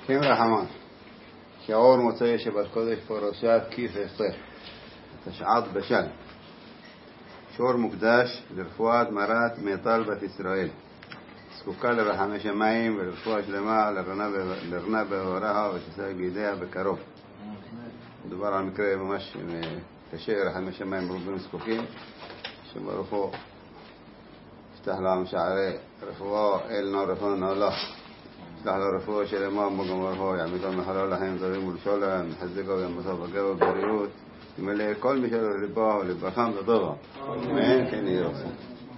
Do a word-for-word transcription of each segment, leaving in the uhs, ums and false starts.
כן רחמן, שיעור מוצאי שבת קודש פרשת כי תצא, תשעת בשל. שיעור מוקדש לרפואת מרת מיטל בת ישראל, זקוקה לרחמי שמיים ולרפואה שלמה לרנה בהוראה ותשא בידיה בקרוב. מדובר על מקרה ממש קשה, רחמי שמיים רבים זקוקים, שברוך הוא יפתח להם שערי רפואה אל נור רפואה נעלה, ישלח לו רפואה שלמה מוגם ורפואה, יעמידו מחלל לחיים טובים ולשולם, יחזקו וימותו בגב ובבריאות, ימלא כל מי שלו לבו ולבחם וטובה. אמן. כן יהיה רצון.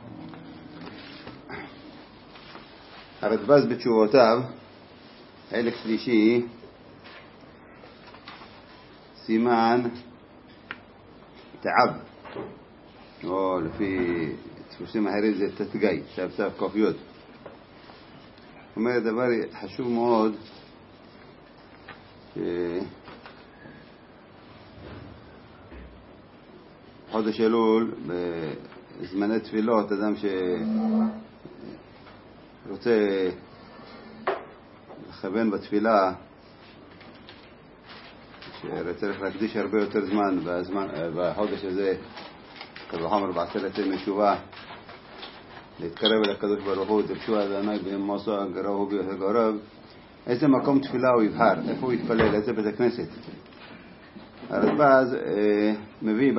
הרדב"ז בתשובותיו, חלק שלישי, סימן תעב, או לפי דפוסים אחרים זה תתגי, צו צו קופיות. הוא אומר דבר חשוב מאוד, בחודש אלול, בזמני תפילות, אדם שרוצה לכוון בתפילה, שצריך להקדיש הרבה יותר זמן, בזמן, בחודש הזה, כבחומר בעשרת ימי תשובה, להתקרב אל הקדוש ברוך הוא, תרשו אדוני בימוסו, גרהו בגרב. איזה מקום תפילה הוא יבחר, איפה הוא יתפלל, איזה בית הכנסת. הרדב"ז מביא,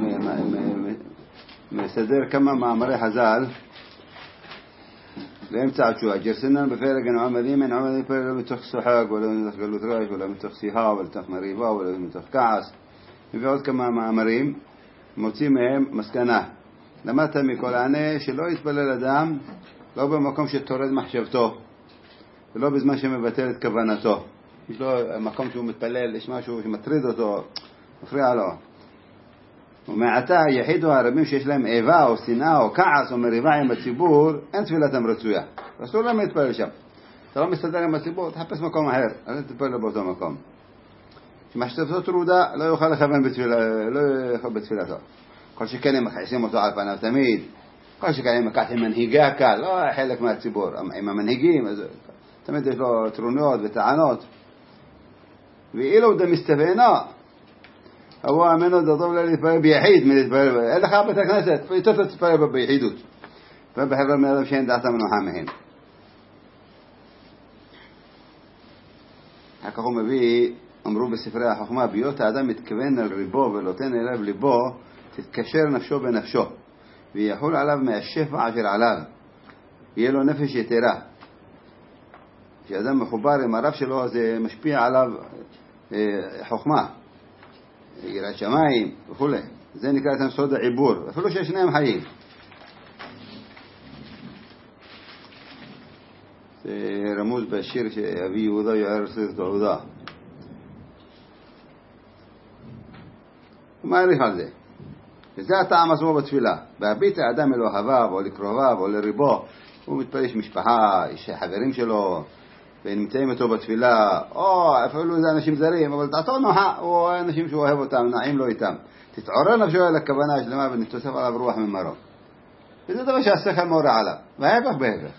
מסדר כמה מאמרי חז"ל באמצע התשובה. ג'רסנן בפרק הנעמדים, אין עמדים פרק לא מתוך שוחק, ולא מתוך גלות ראש, ולא מתוך שיחה, ולא מתוך מריבה, ולא מתוך כעס. מביא עוד כמה מאמרים, מוציא מהם מסקנה. למדת מכל הענה שלא יתפלל אדם, לא במקום שתורד מחשבתו, ולא בזמן שמבטל את כוונתו. יש לו מקום שהוא מתפלל, יש משהו שמטריד אותו, מפריע לו. ומעתה יחידו הרבים שיש להם איבה או שנאה או כעס או מריבה עם הציבור, אין תפילתם רצויה. אסור להם להתפלל שם. אתה לא מסתדר עם הציבור, תחפש מקום אחר, אל תתפלל באותו מקום. שמחשבתו טרודה, לא יוכל לכוון בתפילה, לא יוכל בתפילתו. כל שכן הם מכעסים אותו על פניו תמיד, כל שכן הם מקחים מנהיגי הקל, לא חלק מהציבור, עם המנהיגים, אז תמיד יש לו טרוניות וטענות. ואילו דה מסתבענו, הוא אמנו דה טוב להתפלל ביחיד, אין לך בית הכנסת, יותר תתפלל ביחידות. ובחבר מאדם שאין דעתה מנוחה מהם. אחר כך הוא מביא, אמרו בספרי החוכמה, ביות האדם מתכוון על ריבו ולותן אליו ליבו, תתקשר נפשו בנפשו, ויחול עליו מהשפע אשר עליו, יהיה לו נפש יתרה. כשאדם מחובר עם הרב שלו, זה משפיע עליו חוכמה, יראת שמיים וכו'. זה נקרא את סוד העיבור, אפילו ששניהם חיים. זה רמוז בשיר שאבי יהודה יער סרט עודה. הוא מעריך על זה. וזה הטעם עצמו בתפילה. בהביט האדם אל אוהביו או לקרוביו או לריבו, הוא מתפלל עם משפחה, יש חברים שלו, ונמצאים איתו בתפילה, או אפילו זה אנשים זרים, אבל דעתו נוחה, או אנשים שהוא אוהב אותם, נעים לו איתם. תתעורר נפשו אל הכוונה השלמה ונתוסף עליו רוח ממרו. וזה דבר שהשכל מורה עליו, וההפך בהפך.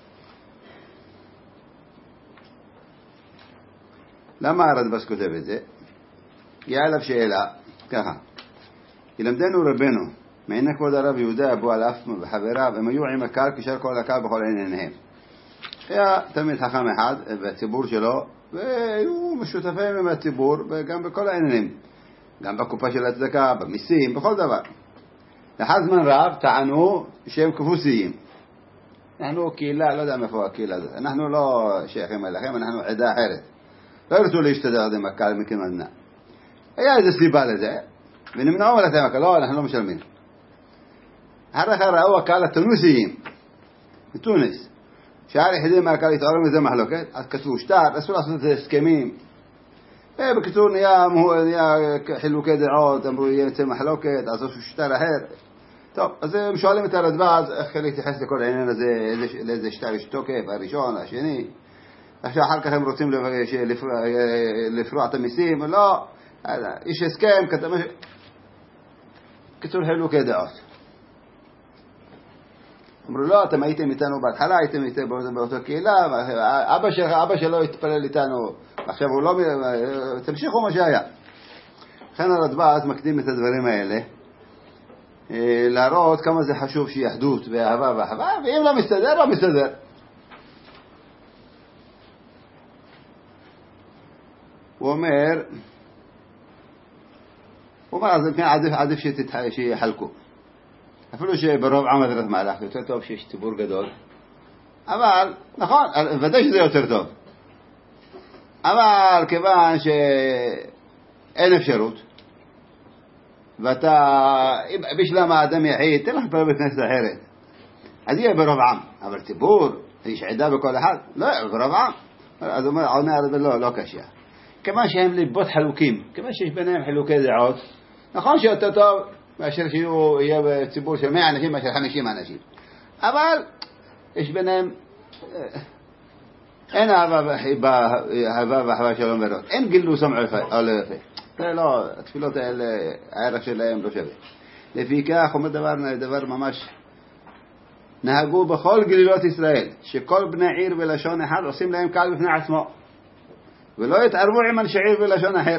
למה הרדב"ז כותב את זה? יהיה עליו שאלה, ככה. ילמדנו רבנו, מעיני כבוד הרב יהודה אבו אלף וחבריו, הם היו עם הקהל כשאר כל הקהל בכל ענייניהם. היה תמיד חכם אחד בציבור שלו, והיו משותפים עם הציבור וגם בכל העניינים, גם בקופה של הצדקה, במיסים, בכל דבר. לאחר זמן רב טענו שהם כבוסיים. אנחנו קהילה, לא יודע מאיפה הקהילה הזאת, אנחנו לא שייכים אליכם, אנחנו עדה אחרת. לא ירצו להשתדל עם הקהל מכמדנה. היה איזו סיבה לזה, ונמנעו מלאתם הקהל, לא, אנחנו לא משלמים. אחר כך ראו הקהל התונוסיים, בתונס. שער יחידים מהקהל התעורר מזה מחלוקת, אז כתבו שטר, אסור לעשות את זה הסכמים. ובקיצור נהיה, נהיה חילוקי דעות, אמרו יהיה יצא מחלוקת, אז עשו שטר אחר. טוב, אז הם שואלים את הרדב"ז, איך להתייחס לכל העניין הזה, לאיזה שטר יש תוקף, הראשון, השני. עכשיו אחר כך הם רוצים לפרוע את המיסים, לא, יש הסכם, כתב... קיצור חילוקי דעות. אמרו לא, אתם הייתם איתנו בהתחלה, הייתם איתנו באותו קהילה, אבא שלך, אבא שלו התפלל איתנו, עכשיו הוא לא, תמשיכו מה שהיה. לכן הרדב"ז מקדים את הדברים האלה, להראות כמה זה חשוב שיהיה אחדות ואהבה ואהבה, ואם לא מסתדר, לא מסתדר. הוא אומר, הוא אומר, אז עדיף, עדיף שיחלקו. אפילו שברוב עם הדרת מהלך, יותר טוב שיש ציבור גדול. אבל, נכון, ודאי שזה יותר טוב. אבל כיוון שאין אפשרות, ואתה, בשלם האדם יחיד, תן לך פעם בכנסת אחרת. אז יהיה ברוב עם. אבל ציבור, יש עדה בכל אחד, לא, ברוב עם. אז הוא אומר, עונה הרבה לא, לא קשה. כיוון שהם ליבות חלוקים, כיוון שיש ביניהם חילוקי דעות, נכון שיותר טוב מאשר שיהיה בציבור של מאה אנשים מאשר חמישים אנשים. אבל יש ביניהם, אין אהבה ואחווה שלום ורעות. אין גילו סמע או לא יפה. זה לא, התפילות האלה, הערך שלהם לא שווה. לפי כך, אומר דבר, דבר ממש, נהגו בכל גלילות ישראל, שכל בני עיר בלשון אחד עושים להם קהל בפני עצמו. ולא יתערבו עם אנשי עיר בלשון אחר.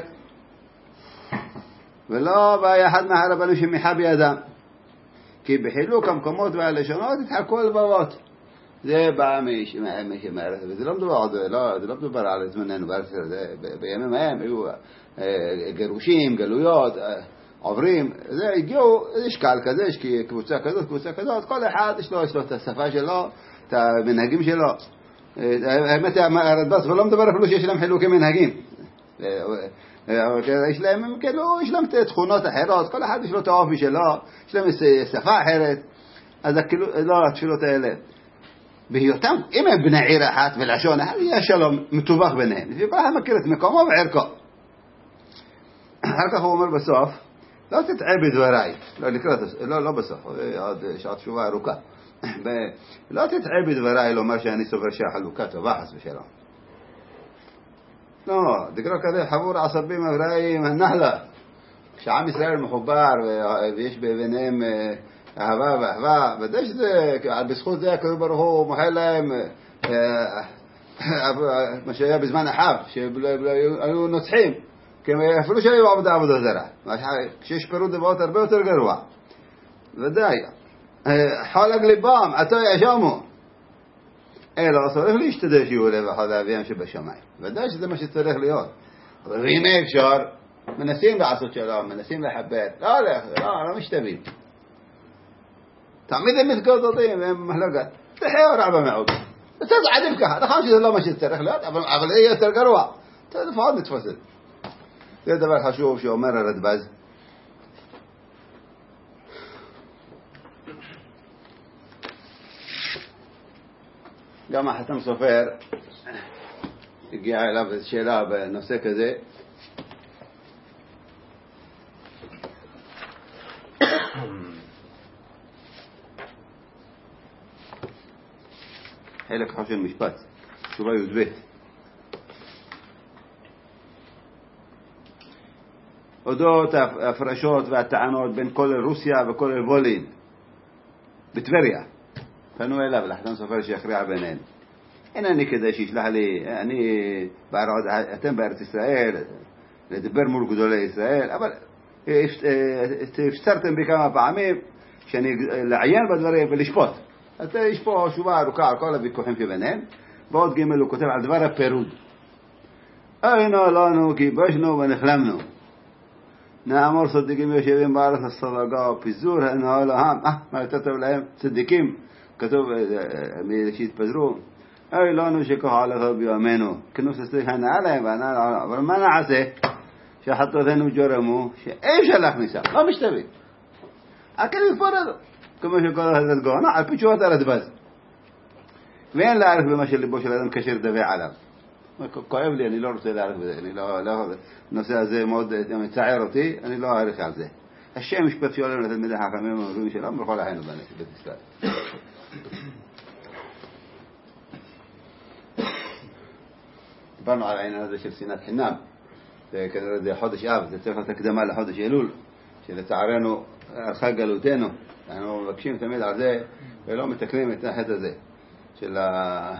ולא בא אחד מהרבנים שמיחה בידם. כי בחילוק המקומות והלשונות התחלקו הלבבות. זה בא משמערת. וזה לא מדובר, זה לא מדובר על זמננו. בימים ההם היו גירושים, גלויות, עוברים. זה הגיעו, יש קהל כזה, יש קבוצה כזאת, קבוצה כזאת. כל אחד יש לו, יש לו את השפה שלו, את המנהגים שלו. האמת הרדב"ז לא מדבר אפילו שיש להם חילוקי מנהגים. יש להם כאילו יש להם תכונות אחרות, כל אחד יש לו את האופי שלו, יש להם שפה אחרת. אז כאילו לא התפילות האלה בהיותם, אם הם בני עיר אחת ולשון אחת, יהיה שלום מטווח ביניהם. וכל אחד מכיר את מקומו וערכו. אחר כך הוא אומר בסוף, לא תטעה בדבריי, לא לקראת, לא, לא בסוף, עוד שעת תשובה ארוכה. לא תטעה בדבריי לומר שאני סובר שהחלוקה טובה חס ושלום. לא, דקרא כזה חבור עשבים אברהים הנחלה. כשעם ישראל מחובר ויש ביניהם אהבה ואהבה, ודאי שזה, בזכות זה הקדוש ברוך הוא מוחל להם מה שהיה בזמן אחאב, שהיו נוצחים, אפילו שהיו עבודה עבודה זרה. כשיש פירוד דברות הרבה יותר גרוע. ודאי. חולק ליבם, עתו ישמו. אלא צריך להשתדל שיהיו לב אחד האביהם שבשמיים. ודאי שזה מה שצריך להיות. אבל הנה אפשר, מנסים לעשות שלום, מנסים לחבר. לא הולך, לא, לא משתווים. תמיד הם מתגודדים, הם מחלקת. תחיו רע במעוד. אתה עדיף ככה, נכון שזה לא מה שצריך להיות, אבל זה יהיה יותר גרוע. אתה לפחות מתפסל. זה דבר חשוב שאומר הרדב"ז. גם החתם סופר הגיעה אליו איזו שאלה בנושא כזה. חלק חשוב של משפט, תשובה י"ב. אודות ההפרשות והטענות בין כל רוסיה וכל וולין בטבריה. פנו אליו לחתם סופר שיכריע ביניהם. אין אני כדי שישלח לי, אני, אתם בארץ ישראל, לדבר מול גדולי ישראל, אבל הפצרתם בי כמה פעמים שאני לעיין בדברים ולשפוט. אז יש פה תשובה ארוכה על כל הוויכוחים שביניהם. בעוד ג' הוא כותב על דבר הפירוד. היינו לנו כיבשנו ונחלמנו. נאמר צדיקים יושבים בארץ הסדגה ופיזור הנהל העם. אה, מה יותר טוב להם? צדיקים. כתוב שהתפזרו. אוי לנו שכוח הלכה ביומנו. כנוס הסליח הנאה להם וענה להם. אבל מה נעשה? שחטאותינו ג'ורמו, שאי אפשר להכניסה. לא משתווים. הכל יפורדו. כמו שכל אחד גאונה, על פי תשובת הרדב"ז. ואין להערך במה שליבו של אדם קשר דווה עליו. כואב לי, אני לא רוצה להערך בזה. אני לא, לא, הנושא הזה מאוד מצער אותי, אני לא אערך על זה. השם משפט שעולה לתלמידי חכמים ומורים שלנו, בכל החיינו בית ישראל. דיברנו על העניין הזה של שנאת חינם. כנראה זה חודש אב, זה צריך להיות הקדמה לחודש אלול, שלצערנו הלכה גלותנו. אנחנו מבקשים תמיד על זה ולא מתקנים את החטא הזה של ה...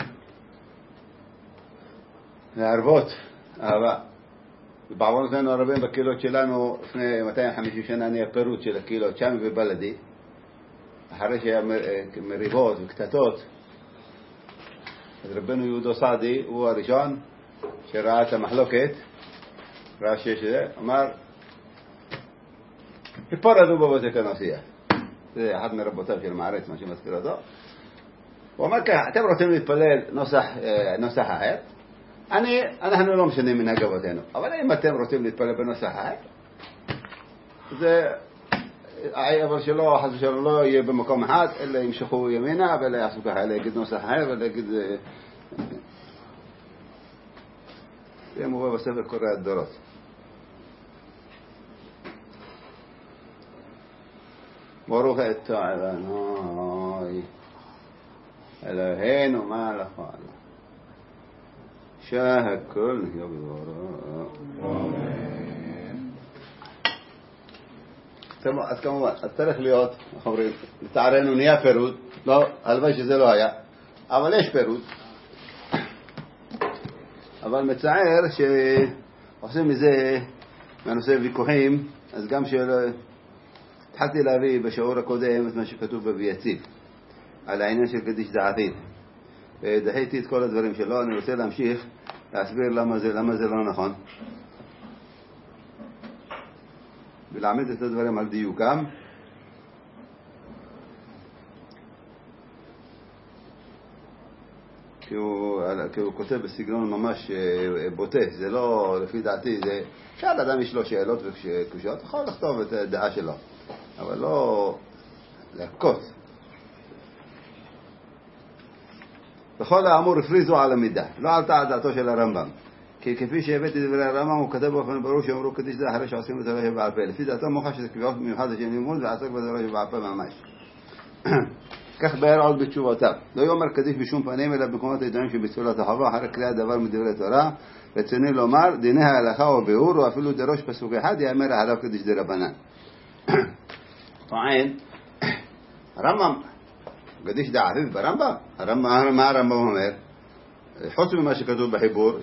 להרבות אהבה. ובעוונותינו הרבים בקהילות שלנו לפני מאתיים וחמישים שנה נהיה פירוט של הקהילות שם ובלדי, אחרי שהיה מריבות וקטטות. אז רבנו יהודו סעדי הוא הראשון שראה את המחלוקת, ראה שיש זה, אמר היפרדו בבתי כנסייה. זה אחד מרבותיו של מערץ, מה שמזכיר אותו. הוא אמר ככה, אתם רוצים להתפלל נוסח, נוסח אחר? אני, אנחנו לא משנים מנהג אבותינו, אבל אם אתם רוצים להתפלל בנוסח אחר, זה, אבל שלא, חס ושלום לא יהיה במקום אחד, אלא ימשכו ימינה, ואלה יעשו ככה, אלא יגיד נוסח אחר, ואלה יגיד... זה מובא בספר קורא הדורות. ברוך אתה אדוני אלוהינו מלך העולם שהכל נהיה בדברו. אז כמובן, אז צריך להיות, אנחנו אומרים, לצערנו נהיה פירוד, לא, הלוואי שזה לא היה, אבל יש פירוד. אבל מצער שעושים מזה, מהנושא ויכוחים, אז גם של... התחלתי להביא בשיעור הקודם את מה שכתוב בבייציב, על העניין של קדיש דעתיד. ודחיתי את כל הדברים שלו, אני רוצה להמשיך להסביר למה זה, למה זה לא נכון. ולעמד את הדברים על דיוקם. כי הוא, כי הוא כותב בסגנון ממש בוטה, זה לא, לפי דעתי, זה, שאל אדם יש לו שאלות וקושיות, יכול לכתוב את הדעה שלו, אבל לא להכות. בכל האמור הפריזו על המידה, לא עלתה דעתו של הרמב"ם. כי כפי שהבאתי דברי הרמב"ם, הוא כתב באופן ברור שאמרו קדיש זה אחרי שעושים את הלוהי בעל פה. לפי דעתו מוכח שזה קביעות מיוחד לשם לימוד ועסק בדלוהי בעל פה ממש. כך באר עוד בתשובותיו. לא יאמר קדיש בשום פנים אלא במקומות הידועים שבתפילת החובה, אחרי קריאת דבר מדברי תורה. רצוני לומר, דיני ההלכה וביאור, או אפילו דרוש פסוק אחד, יאמר עליו קדיש דרבנן. טוען, הרמב"ם, קדיש דעתיד ברמב"ם, הרמב"ם, מה הרמב"ם אומר? חוץ ממה שכתוב בחיבור,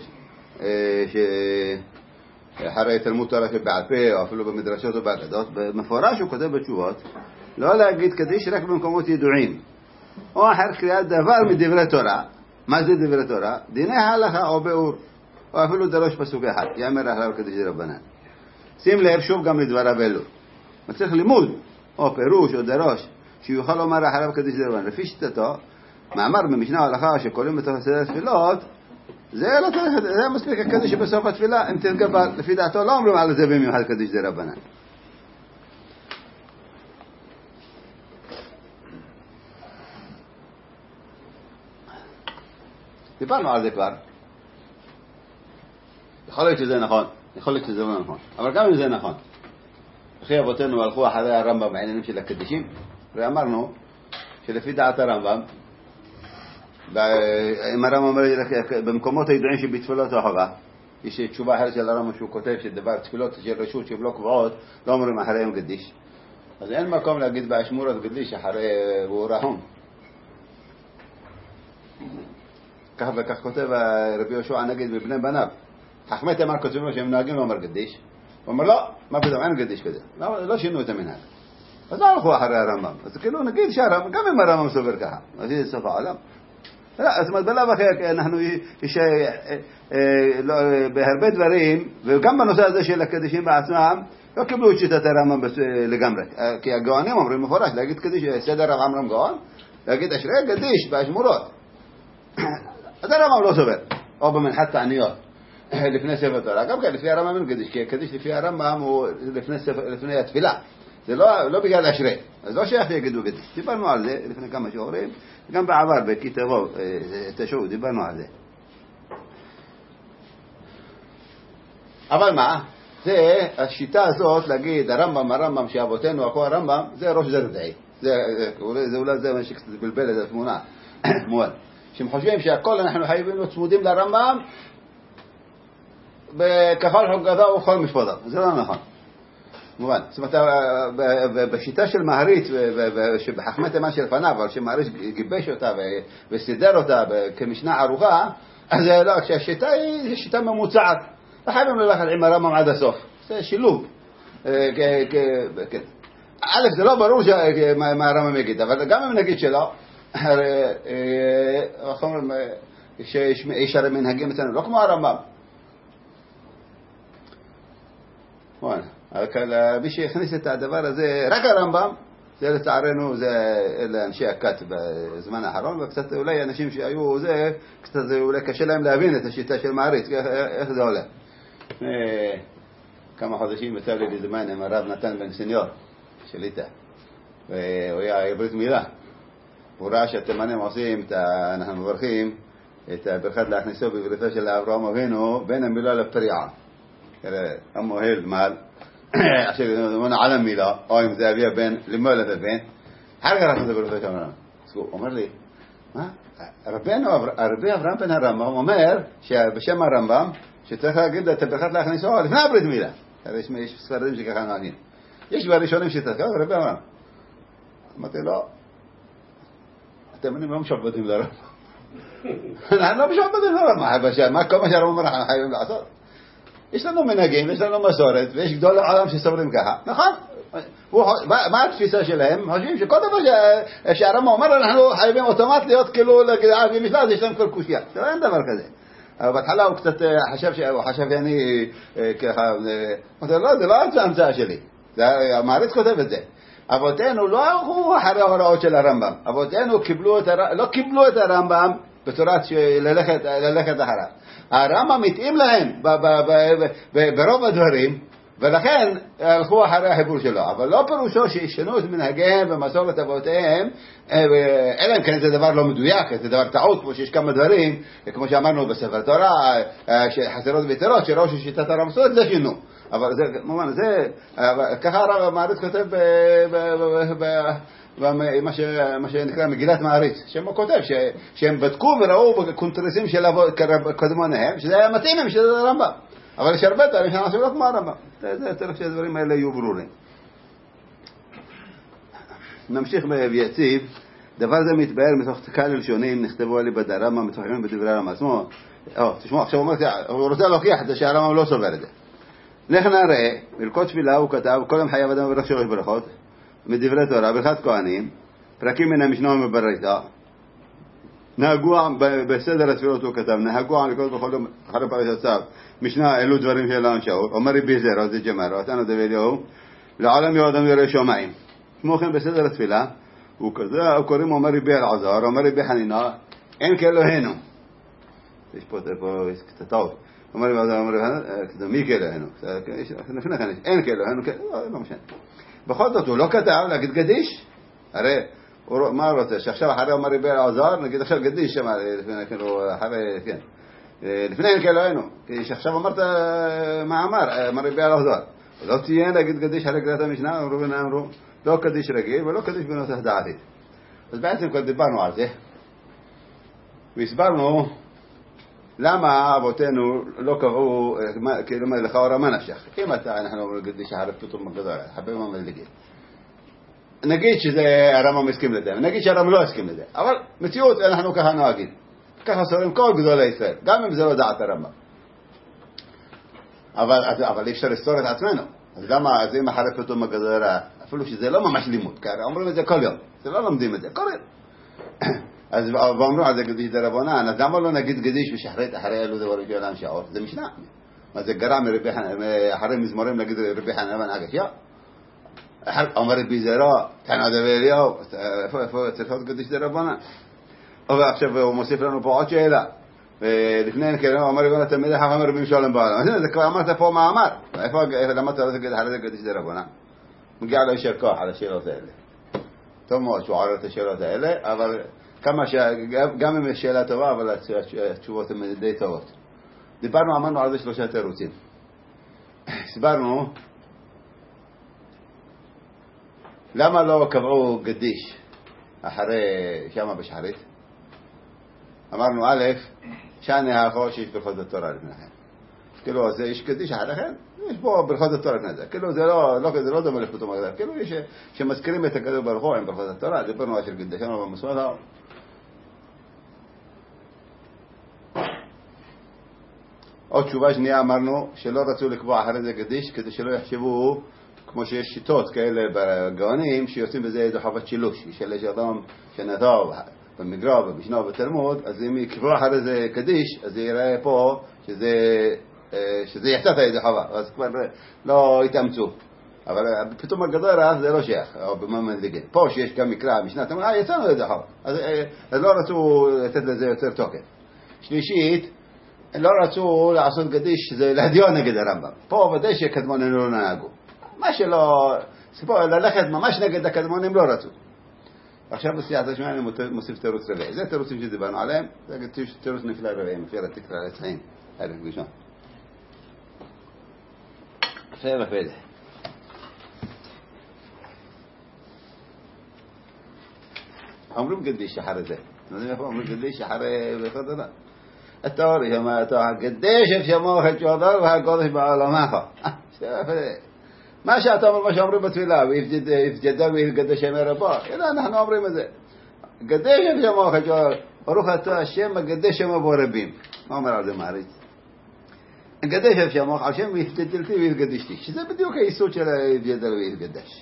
שאחרי תלמוד תורה שבעל פה, או אפילו במדרשות או באגדות, במפורש הוא כותב בתשובות, לא להגיד קדיש רק במקומות ידועים, או אחר קריאת דבר מדברי תורה. מה זה דברי תורה? דיני ההלכה או ביאור, או אפילו דרוש פסוק אחד, יאמר עליו קדיש דרבנן. שים לב שוב גם לדבריו אלו. צריך לימוד, או פירוש או דרוש, שיוכל לומר אחריו קדיש דרבנן. לפי שיטתו, מאמר במשנה ההלכה שקוראים בתוך סדר התפילות, זה לא צריך, זה מספיק הקדיש שבסוף התפילה, אם תתגבר, לפי דעתו לא אומרים על זה במיוחד קדיש דרבנן. דיברנו על זה כבר. יכול להיות שזה נכון, יכול להיות שזה לא נכון, אבל גם אם זה נכון, אחי אבותינו הלכו אחרי הרמב"ם בעניינים של הקדישים, ואמרנו שלפי דעת הרמב"ם, אם הרמב"ם אומר במקומות הידועים שבתפילות החובה, יש תשובה אחרת של הרמב"ם שהוא כותב שדבר תפילות של רשות שהן לא קבועות, לא אומרים אחריהם קדיש, אז אין מקום להגיד באשמורת קדיש אחרי ואורהום. כך וכך כותב רבי יהושע נגד בבני בניו, חכמי תימן כותבים לו שהם נוהגים ואומר קדיש, הוא אומר לא, מה פתאום, אין קדיש כזה, לא, לא שינו את המנהג, אז לא הלכו אחרי הרמב"ם. אז כאילו נגיד שהרמב"ם, גם אם הרמב"ם סובר ככה, אז זה סוף העולם. אז בלב אחר אנחנו יש בהרבה דברים, וגם בנושא הזה של הקדישים בעצמם לא קיבלו את שיטת הרמב"ם לגמרי, כי הגאונים אומרים מפורש להגיד קדיש, סדר רב עמרם גאון, להגיד אשרי קדיש באשמורות, אז הרמב"ם לא סובר, או במנחת תעניות לפני ספר תורה. גם כן לפי הרמב"ם אין קדיש, כי הקדיש לפי הרמב"ם הוא לפני, ספר, לפני התפילה, זה לא, לא בגלל אשרי, אז לא שייך שיגידו קדיש. דיברנו על זה לפני כמה שיעורים, גם בעבר בכתבו תשעו דיברנו על זה. אבל מה? זה השיטה הזאת להגיד הרמב"ם הרמב"ם שאבותינו הלכו הרמב"ם, זה ראש זרדעי, זה, זה, זה אולי זה מה שקצת בלבל את התמונה מואל, שהם חושבים שהכל אנחנו חייבים להיות צמודים לרמב"ם בכפל חוקתו ובכל משפטיו. זה לא נכון. מובן. זאת אומרת, בשיטה של מהרית, שבחכמי תימן שלפניו, אבל שמהרית גיבש אותה וסידר אותה כמשנה ערוכה, אז לא, כשהשיטה היא שיטה ממוצעת. חייבים ללכת עם הרמב"ם עד הסוף. זה שילוב. א', זה לא ברור מה הרמב"ם יגיד, אבל גם אם נגיד שלא, יש הרי מנהגים אצלנו, לא כמו הרמב"ם. וואלה, מי שהכניס את הדבר הזה, רק הרמב"ם, זה לצערנו, זה לאנשי הכת בזמן האחרון, וקצת אולי אנשים שהיו זה, קצת אולי קשה להם להבין את השיטה של מעריץ, איך זה עולה. כמה חודשים יצא לי לזמן עם הרב נתן בן סניור, של איתה, והוא היה ברית מילה. הוא ראה שהתימנים עושים, אנחנו מברכים, את הברכת להכניסו בבריתו של אברהם אבינו, בין המילה לפריעה. המוהל מעל, עכשיו נאמר על המילה, או אם זה אביה בן, למול את הבן, אחר כך אנחנו זה בריתו של אברהם. הוא אומר לי, מה? הרבי אברהם בן הרמב"ם אומר, שבשם הרמב"ם, שצריך להגיד את הברכת להכניסו לפני הברית מילה. יש ספרדים שככה מעניין. יש בראשונים שתזכר, רבי אברהם. אמרתי לו, אתם לא משעבדים לרמב"ם. אנחנו לא משעבדים לרמב"ם. מה כל מה שהרמב"ם אומר אנחנו חייבים לעשות? יש לנו מנהגים, יש לנו מסורת, ויש גדול העולם שסוברים ככה. נכון? מה התפיסה שלהם? חושבים שכל דבר שהרמב"ם אומר, אנחנו חייבים אוטומט להיות כאילו להגיד משלט, יש להם כל קושיה. זה אין דבר כזה. אבל בהתחלה הוא קצת חשב, הוא חשב שאני ככה, אמרתי לו, לא, זה לא ההמצאה שלי. המעריץ כותב את זה. אבותינו לא הלכו אחרי ההוראות של הרמב"ם. אבותינו קיבלו את הר... לא קיבלו את הרמב"ם בצורת ללכת, ללכת אחריו. הרמב"ם מתאים להם ב- ב- ב- ב- ברוב הדברים, ולכן הלכו אחרי החיבור שלו. אבל לא פירושו שישנו את מנהגיהם ומסורת אבותיהם, אלא אם כן זה דבר לא מדויק, זה דבר טעות, כמו שיש כמה דברים, כמו שאמרנו בספר תורה, חסרות ויתרות, שראש שיטת הרמסות זה שינו. אבל זה, מובן, זה, ככה הרב מעריץ כותב במה שנקרא מגילת מעריץ, שהם כותב שהם בדקו וראו בקונטרסים של קודמוניהם, שזה היה מתאים עם שזה הרמב"ם. אבל יש הרבה דברים שאנחנו לא כמו הרמב"ם. זה צריך שהדברים האלה יהיו ברורים. נמשיך ויציב. דבר זה מתבאר מתוך תקל לשונים, נכתבו עלי בדרמה, מתוחמים בדברי הרמב"ם עצמו. תשמעו, עכשיו הוא רוצה להוכיח את זה שהרמב"ם לא סובר את זה. לך נראה, ברכות תפילה הוא כתב, קודם חייב אדם ברך שלוש ברכות, מדברי תורה, ברכת כהנים, פרקים מן המשנה ומברייתא, נהגו בסדר התפילות הוא כתב, נהגו על לקרוא בכל יום אחרי פרשת צו, משנה אלו דברים שלנו שאול, אומר רבי זרע, זה ג'מארו, תנו דבי אליהו, לעולם יהודם ירא שמיים. כמו כן בסדר התפילה, הוא כזה, הוא קוראים אומר רבי אלעזר, אומר רבי חנינה, אין כאלוהינו. יש פה קצת טוב. אומר רבי אלעזר, אומר רבי, מי כאלוהינו? לפני כן, אין כאלוהינו, לא משנה. בכל זאת הוא לא כתב להגיד גדיש, הרי מה הוא רוצה? שעכשיו אחרי אומר רבי אלעזר, נגיד עכשיו גדיש, לפני אין כאלוהינו, כי שעכשיו אמרת מה אמר, אמר רבי אלעזר, לא תהיה להגיד גדיש אחרי קריאת המשנה, אמרו ונאמרו, לא קדיש רגיל ולא קדיש בנוסח דעתי. אז בעצם כבר דיברנו על זה, והסברנו למה אבותינו לא קבעו, כאילו לכאורה מה נפשך, אם אתה, אנחנו אומרים גדיש אחרי פתאום מגדול, חבר מה מלגיד. נגיד שזה הרמב"ם מסכים לזה, נגיד שהרמב"ם לא הסכים לזה, אבל מציאות אנחנו ככה נוהגים, ככה סורים כל גדולי ישראל, גם אם זה לא דעת הרמב"ם. אבל, אבל אי אפשר לסתור את עצמנו, אז למה, אז אם אחרי פתאום מגדול, אפילו שזה לא ממש לימוד, כי אומרים את זה כל יום, זה לא לומדים את זה, קוראים. אז ואומרו על זה גדיש דרבנן, אז למה לא נגיד גדיש ושחרית אחרי אלו דברים של עולם שעות? זה משנה. מה זה גרם אחרי מזמורים להגיד רבי חנן בן עקשיא? אומר רבי זרע, תנא דבי אליהו, איפה צריך להיות גדיש דרבנן? ועכשיו הוא מוסיף לנו פה עוד שאלה. ולפני כן אומר רבי תלמידי חכם רבי משולם בעולם. זה כבר אמרת פה מה אמר. איפה למדת אחרי זה גדיש דרבנן? מגיע לו יישר כוח על השאלות האלה. טוב מאוד שהוא עורר את השאלות האלה, אבל כמה ש... גם אם יש שאלה טובה, אבל התשובות הן די טובות. דיברנו, אמרנו על זה שלושה תירוצים. הסברנו למה לא קבעו גדיש אחרי שמה בשחרית. אמרנו א', שאני האחור שיש ברכות התורה לפניכם. כאילו זה איש קדיש לכן יש פה ברכות התורה כנזה, כאילו זה לא, לא כזה, לא דומה לפתאום הגדול, כאילו יש שמזכירים את הקדוש ברוך הוא עם ברכות התורה, דיברנו על של קדישנו במסורת. עוד תשובה שנייה אמרנו שלא רצו לקבוע אחרי זה קדיש כדי שלא יחשבו כמו שיש שיטות כאלה בגאונים שיוצאים בזה איזה חוות שילוש, יש אדם שנדב במגרע ובשנה ובתלמוד, אז אם יקבוע אחרי זה קדיש אז זה יראה פה שזה שזה יצאת איזה חווה, אז כבר לא יתאמצו. אבל פתאום הגדול זה לא שייך, או במאמן דגן. פה שיש גם מקרא, משנה, אתה אומר, אה, יצאנו איזה חווה. אז, אז לא רצו לתת לזה יותר תוקף. שלישית, לא רצו לעשות קדיש, זה להדיון נגד הרמב"ם. פה ודאי שהקדמונים לא נהגו. מה שלא, סיפור, ללכת ממש נגד הקדמונים לא רצו. עכשיו בסייעתא שמיא אני מוסיף תירוץ רביעי. זה תירוצים שדיברנו עליהם, זה תירוץ נפלא רביעי, מפיר התקרא לצחיים. חלק ראשון. עכשיו הפלא. אומרים קדיש אחרי זה. נדעים איפה אומרים קדיש אחרי ברכות התורה. התיאוריה, שמה אתה הקדיש שמו את שעובר והקודש בעולמך. מה שאתה אומר, מה שאומרים בתפילה, ויפגדה ויפגדש שמי רבו, אלא אנחנו אומרים את זה. קדיש שמו את שעובר, ברוך אתה השם הקדיש שמו בו רבים. מה אומר על זה מעריץ? הקדיש שמו את השם ויפגדלתי ויפגדשתי, שזה בדיוק היסוד של היפגדל ויפגדש.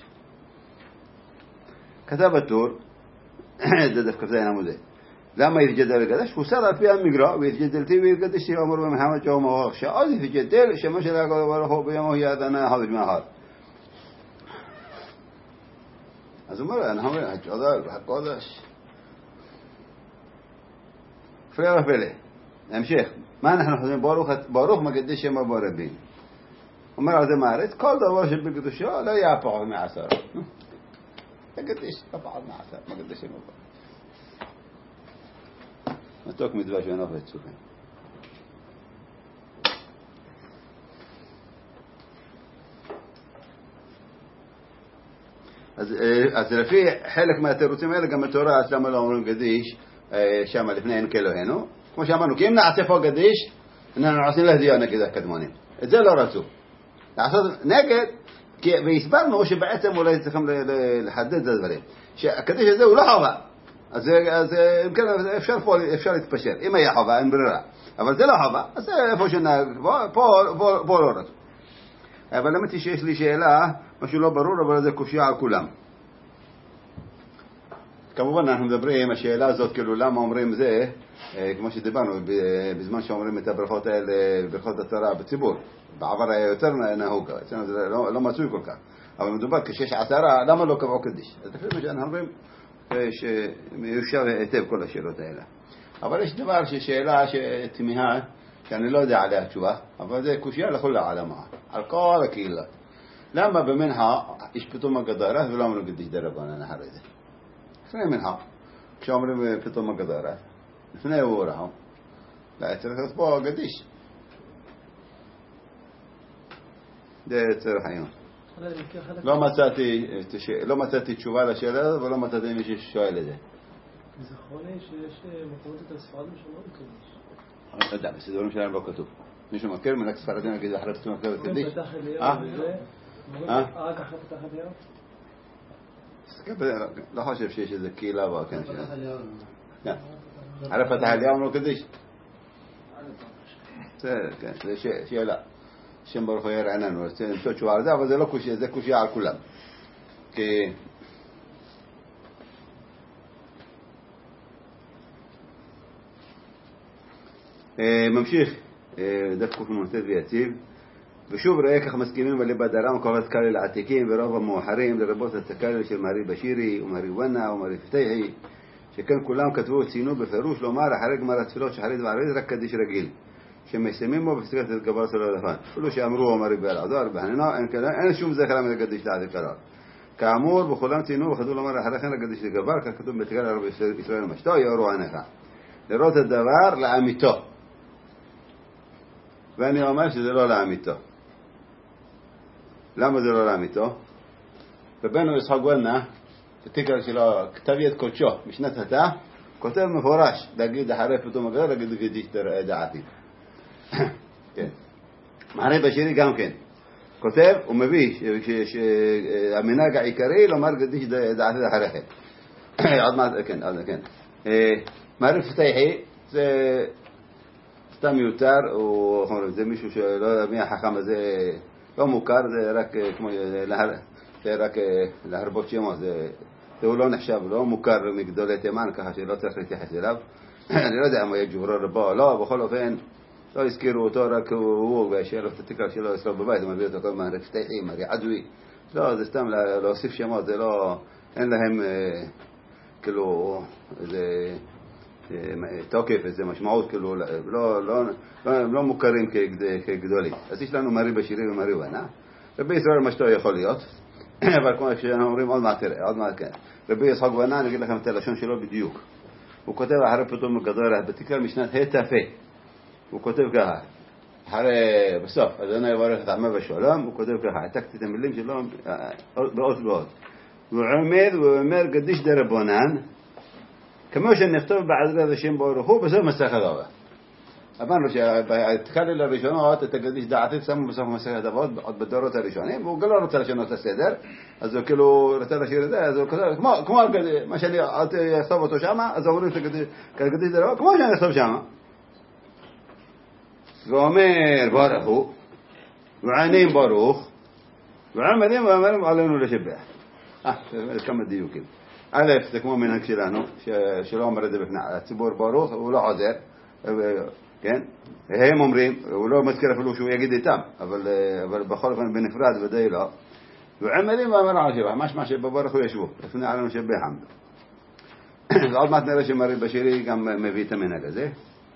כתב הטור, זה דווקא זה אין עמודי. למה יתגדל וקדש? הוא סד על פי המגרע, ויתגדלתי ויתגדשתי, אמר במחמד שאום אורך, שעוד יתגדל, שמה של הקודש ברוך הוא ביומו ידנה חודש מאחר. אז הוא אומר, אנחנו אומרים, הקודש. פלא ופלא. המשך. מה אנחנו חושבים? ברוך מקדש שמו בו רבים. אומר על זה מעריץ, כל דבר שבקדושו לא יהיה פחות מעשר. תקדש, לא פחות מעשר, מקדש שמו בו. מתוק מדבש ונוף וצופים. אז, אז לפי חלק מהתירוצים האלה גם התורה למה לא אומרים קדיש שם לפני אין כאלוהינו, כמו שאמרנו, כי אם נעשה פה קדיש אנחנו עושים להדיע נגד הקדמונים, את זה לא רצו לעשות נגד, והסברנו שבעצם אולי צריכים לחדד את הדברים שהקדיש הזה הוא לא חובה, אז, אז אפשר, פה, אפשר להתפשר אם היה חובה אין ברירה, אבל זה לא חובה, אז זה איפה שנהג פה, פה, פה, פה לא רצו. אבל למדתי שיש לי שאלה, משהו לא ברור, אבל זה קושיה על כולם. כמובן אנחנו מדברים, השאלה הזאת, כאילו למה אומרים זה, כמו שדיברנו, בזמן שאומרים את הברכות האלה, ברכות התורה בציבור. בעבר היה יותר נהוג, אצלנו זה לא, לא מצוי כל כך. אבל מדובר כשיש עשרה, למה לא קבעו קדיש? אז לפי מה שאנחנו אומרים, שיושב היטב כל השאלות האלה. אבל יש דבר ששאלה שתמיהה, שאני לא יודע עליה תשובה, אבל זה קושיה לכל העלמה, על כל הקהילות. למה במנחה יש פתאום הגדרת ולא אומרים קדיש דרבנן אחרי זה? לפני מנחה, כשאומרים פתאום הגדרת, לפני אורהו, לא צריך לספור קדיש. זה צריך היום. לא מצאתי, לא מצאתי תשובה לשאלה הזאת, ולא מצאתי מי ששואל את זה. זכרוני שיש מקומות את הספרדים שלא קדיש. אני לא יודע, בסידורים שלהם לא כתוב. מישהו מכיר מלך ספרדים נגיד אחרי פתאום הכתוב קדיש? פתח אליהו וזה, רק אחרי פתח אליהו? לא חושב שיש איזה קהילה באכן שלהם. פתח אליהו. אחרי פתח אליהו אמרו קדיש. זה שאלה. שם ברוך הוא ירעננו, רוצה למצוא תשובה על זה, אבל זה לא קושיה, זה קושיה על כולם. כי ממשיך דף קנ"ט ויציב, ושוב ראה כך מסכימים בליבא דרם כל הסקאלי לעתיקים ורוב המאוחרים לרבות הסקאלי של מרי בשירי ומרי ונה ומרי פתחי, שכן כולם כתבו וציינו בפירוש לומר אחרי גמר התפילות שחרית וערית רק קדיש רגיל שמסיימים בו בסגרת התגברת של הלפן, אפילו שאמרו אמרי באלעזר בהננה אין, אין שום זכר מקדיש לעתיק קרר. כאמור בכולם ציינו וכתבו לומר אחרי כן לקדיש לגבר, כך כתוב בתגר הרב ישראל המשתו יאורו עיניך לראות הדבר לאמיתו, ואני אומר שזה לא לאמיתו. למה זה לא לאמיתו? רבנו יצחק גולדנה בתקר שלו כתב יד קודשו משנת התא כותב מפורש להגיד אחרי פתאום הגדר להגיד קדיש דעתי. כן. מעריב בשירי גם כן. כותב ומביא שהמנהג העיקרי לומר קדיש דעתיד אחרי כן. עוד מעט, כן, עוד כן. מעריב פתיחי זה סתם מיותר, או זה מישהו שלא יודע מי החכם הזה לא מוכר, זה רק כמו זה רק להרבות שמות, זה הוא לא נחשב, לא מוכר מגדולי תימן, ככה שלא צריך להתייחס אליו. אני לא יודע מה יהיה ג'וברר רבו, לא, בכל אופן לא הזכירו אותו, רק הוא והשאר לו את התקרה שלו אצלו בבית, הוא מביא אותו כל הזמן רפתחי, מרי עדוי. לא, זה סתם להוסיף שמות, זה לא, אין להם כאילו איזה תוקף, איזה משמעות, כאילו לא, לא, לא, לא מוכרים כגדולים. אז יש לנו מרי בשירי ומרי בנה, ובישראל משתו יכול להיות, אבל כמו שאנחנו אומרים עוד מעט, עוד מעט כן. רבי יצחק בנה, אני אגיד לכם את הלשון שלו בדיוק. הוא כותב אחרי פתאום גדול, בתקרה משנת התפה. הוא כותב ככה, אחרי, בסוף, אדוני יברך את עמו בשלום, הוא כותב ככה, העתקתי את המילים שלו באות באות. הוא עומד ואומר קדיש דרבנן, כמו שנכתוב בעזרת השם ברוך הוא, בסוף מסכת אבות. אמרנו שהתחלנו לראשונות את הקדיש דעתיד שמו בסוף מסכת אבות, עוד בדורות הראשונים, והוא גם לא רוצה לשנות את הסדר, אז הוא כאילו רוצה לשיר את זה, אז הוא כותב, כמו מה שאני אכתוב אותו שמה, אז אומרים שקדיש דרבנן, כמו שאני אכתוב שמה. ואומר ברוך הוא, וענים ברוך, ועמדים ואומרים עלינו לשבח. אה, כמה דיוקים. א', זה כמו מנהג שלנו, שלא אומר את זה בפני הציבור ברוך, הוא לא עוזר, כן? הם אומרים, הוא לא מזכיר אפילו שהוא יגיד איתם, אבל, אבל בכל אופן בנפרד ודאי לא. ועמדים ואומרים עלינו לשבח, משמע שבברוך הוא ישבו, לפני עלינו לשבח. ועוד מעט נראה שמרי בשירי גם מביא את המנהג הזה.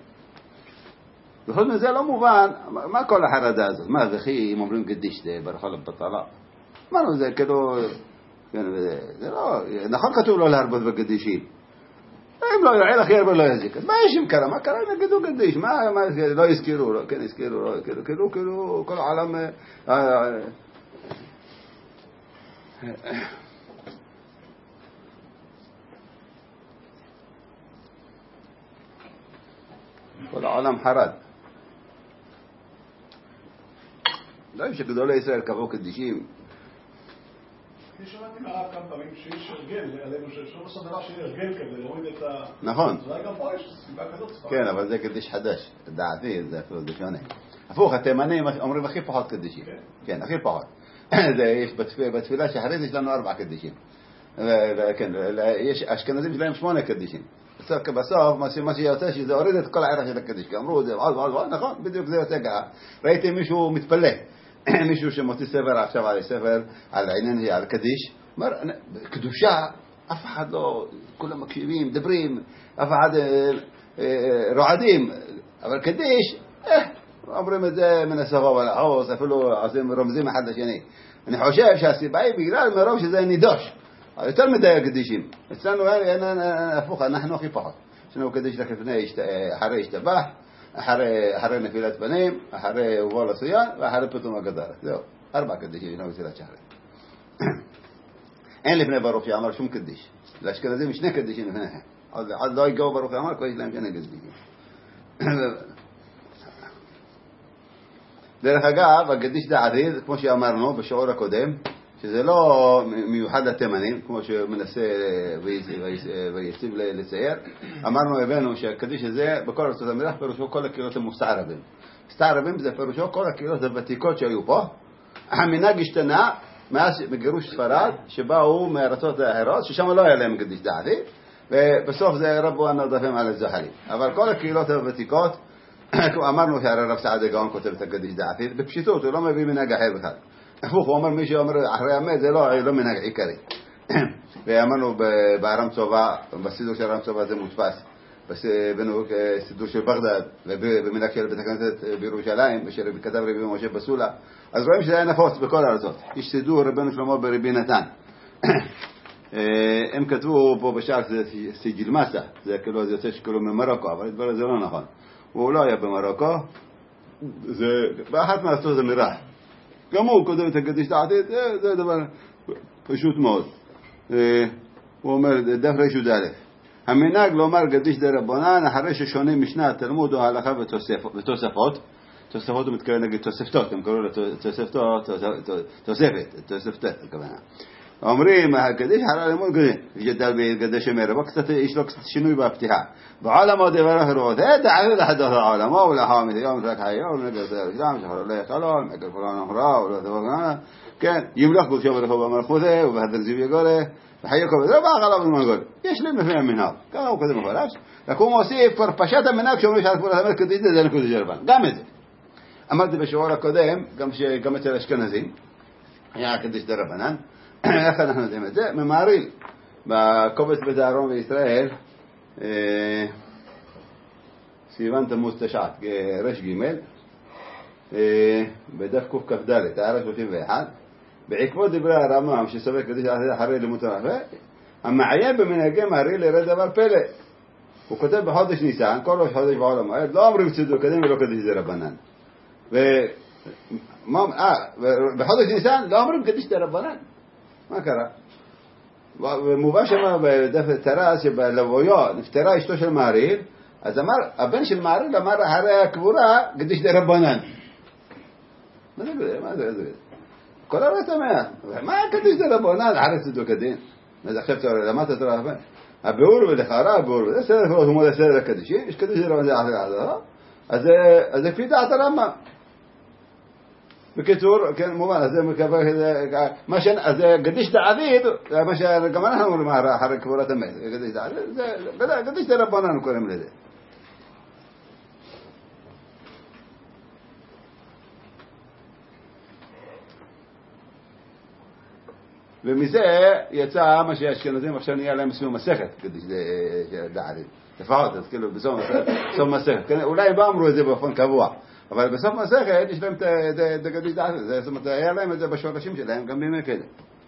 וחוץ מזה לא מובן, מה כל החרדה הזאת? מה זה חי, אם אומרים קדיש, זה ברכה לבטלה. מה זה כאילו, זה לא, נכון כתוב לא להרבות בקדישים. אם לא יועיל הכי הרבה לא יזיק. מה יש אם קרה? מה קרה? נגידו קדיש. מה, לא יזכירו, כן יזכירו, לא יזכירו. כאילו, כאילו, כל העולם... כל העולם חרד. לא אם שגדולי ישראל קבעו קדישים. אני שמעתי מהרב כמה פעמים שיש הרגל עלינו, שלא בסוף דבר שיהיה הרגל כדי להוריד את ה... נכון. אז אולי גם פה יש סיבה כזאת. כן, אבל זה קדיש חדש. דעתי, זה אפילו זה שונה. הפוך, התימנים אומרים הכי פחות קדישים. כן, הכי פחות. יש בתפילה שאחרי זה יש לנו ארבע קדישים. וכן, יש אשכנזים שלהם שמונה קדישים. בסוף, מה שיוצא שזה הוריד את כל הערך של הקדיש, כי אמרו, זה עוד ועוד ועוד, נכון, בדיוק זה יוצא ככה. ראיתי מישהו מתפלא, מישהו שמוציא ספר עכשיו על ספר, על העניין, על קדיש, אומר, קדושה, אף אחד לא, כולם מקשיבים, דברים, אף אחד רועדים, אבל קדיש, אומרים את זה מן השפה ולחוס, אפילו רומזים אחד לשני. אני חושב שהסיבה היא בגלל מרוב שזה נידוש. יותר מדי קדישים. אצלנו הפוך, אנחנו הכי פחות. יש לנו קדיש לפני, אחרי השתבח, אחרי נפילת פנים, אחרי הובוא לציון, ואחרי פתאום הגדר. זהו, ארבע קדישים, יש לנו מסילת שחרי. אין לפני ברוך שאמר שום קדיש. לאשכנזים שני קדישים לפניהם. עד לא יגעו ברוך שאמר, כבר יש להם שני קדישים. דרך אגב, הקדיש דעתיד, כמו שאמרנו בשיעור הקודם, שזה לא מיוחד לתימנים, כמו שמנסה ויציב לצייר. אמרנו, הבאנו שהקדיש הזה, בכל ארצות המזרח, פירושו כל הקהילות המוסתערבים. מסתערבים זה פירושו כל הקהילות הוותיקות שהיו פה. המנהג השתנה מאז מגירוש ספרד, שבאו מארצות האחרות, ששם לא היה להם קדיש דעתיד, ובסוף זה רבו הנרדפים על הזחלים. אבל כל הקהילות הוותיקות, אמרנו שהרי רב סעדה גאון כותב את הקדיש דעתיד, בפשיטות, הוא לא מביא מנהג אחר בכלל. הפוך, הוא אומר, מי שאומר אחרי המת, זה לא, לא מנהג עיקרי. ואמרנו בארם צובה, בסידור של ארם צובה זה מודפס, בסידור של בגדד, ובמנהג של בית הכנסת בירושלים, שכתב רבי משה בסולה, אז רואים שזה היה נפוץ בכל הארצות. יש סידור רבנו שלמה ברבי נתן. הם כתבו פה בשער שזה סיג'ל מסה, זה כאילו, זה יוצא שכאילו ממרוקו, אבל הדבר הזה לא נכון. הוא לא היה במרוקו, זה, באחת מהארצות זה מרח. גם הוא כותב את הקדיש דעתיד, זה דבר פשוט מאוד. הוא אומר, דף רשוד א', המנהג לומר קדיש דרבנן אחרי ששונים משנה תלמוד או הלכה ותוספות, תוספות הוא מתכוון נגיד תוספתות, הם קראו לתוספתות, תוספת, תוספתת, הכוונה. אומרים, הקדיש חרה לימוד כזה, גדל בקדש המרב, קצת, יש לו קצת שינוי בפתיחה. בעולמו דבר אחרות, דעביר לחדות העולמו, ולאחר מתיום, רק היום, נגד הרקדם, שחר לא יחלון, נגד פרעון אחרה, ולא דבר גנה, כן, ימלך קודשו ברכו במלכותה, ובהדר זיו יגולה, וחייקו בזה, ובאח עליו במנגול. יש להם לפי המנהב, ככה הוא כזה מפרש, רק הוא מוסיף, פרפשת המנהג שאומרים שעל פעולה המר קדיש זה נקודש ירבן, גם את זה. אמרתי בשיעור הקודם, גם אצל אשכנזים, היה קדיש דרבנן, איך אנחנו יודעים את זה? ממעריל בקובץ בית אהרון וישראל סיוון תמוז תשעת רש ג' בדף קכ"ד הערה שלושים ואחת בעקבות דברי הרמב"ם שסובר קדיש אחרי לימוד תורה המעיין במנהגי מעריל יראה דבר פלא. הוא כותב בחודש ניסן, כל ראש חודש בעול המועד, לא אומרים צידוק קדים ולא קדיש דרבנן. בחודש ניסן לא אומרים קדיש דרבנן. מה קרה? ומובא שם בדף תרס שבלוויו נפטרה אשתו של מעריל, אז אמר, הבן של מעריל אמר אחרי הקבורה קדיש דרבנן. מה זה? מה זה? כל הרב תמה. מה קדיש דרבנן אחרי צידוק הדין? אז עכשיו למדת תורה הבן. הביאור ולחרה הביאור, זה סדר פרוט ומוד הסדר הקדישי, יש קדיש דרבנן זה אחרי עזרה, אז זה פי דעת הרמב"ם. בקיצור, כן, מובן, אז זה מקווה, מה ש... אז גדיש דעביד, מה שגם אנחנו אומרים אחרי קבורת המת, גדיש דעביד, זה גדיש דרבנן קוראים לזה. ומזה יצא מה שהאשכנזים עכשיו נהיה להם סביב מסכת, גדיש דעביד. לפחות, אז כאילו בסוף מסכת, אולי הם לא אמרו את זה באופן קבוע. אבל בסוף מסכת יש להם את הגדיש דעביד, זאת אומרת, היה להם את זה בשורשים שלהם, גם בימי כאלה.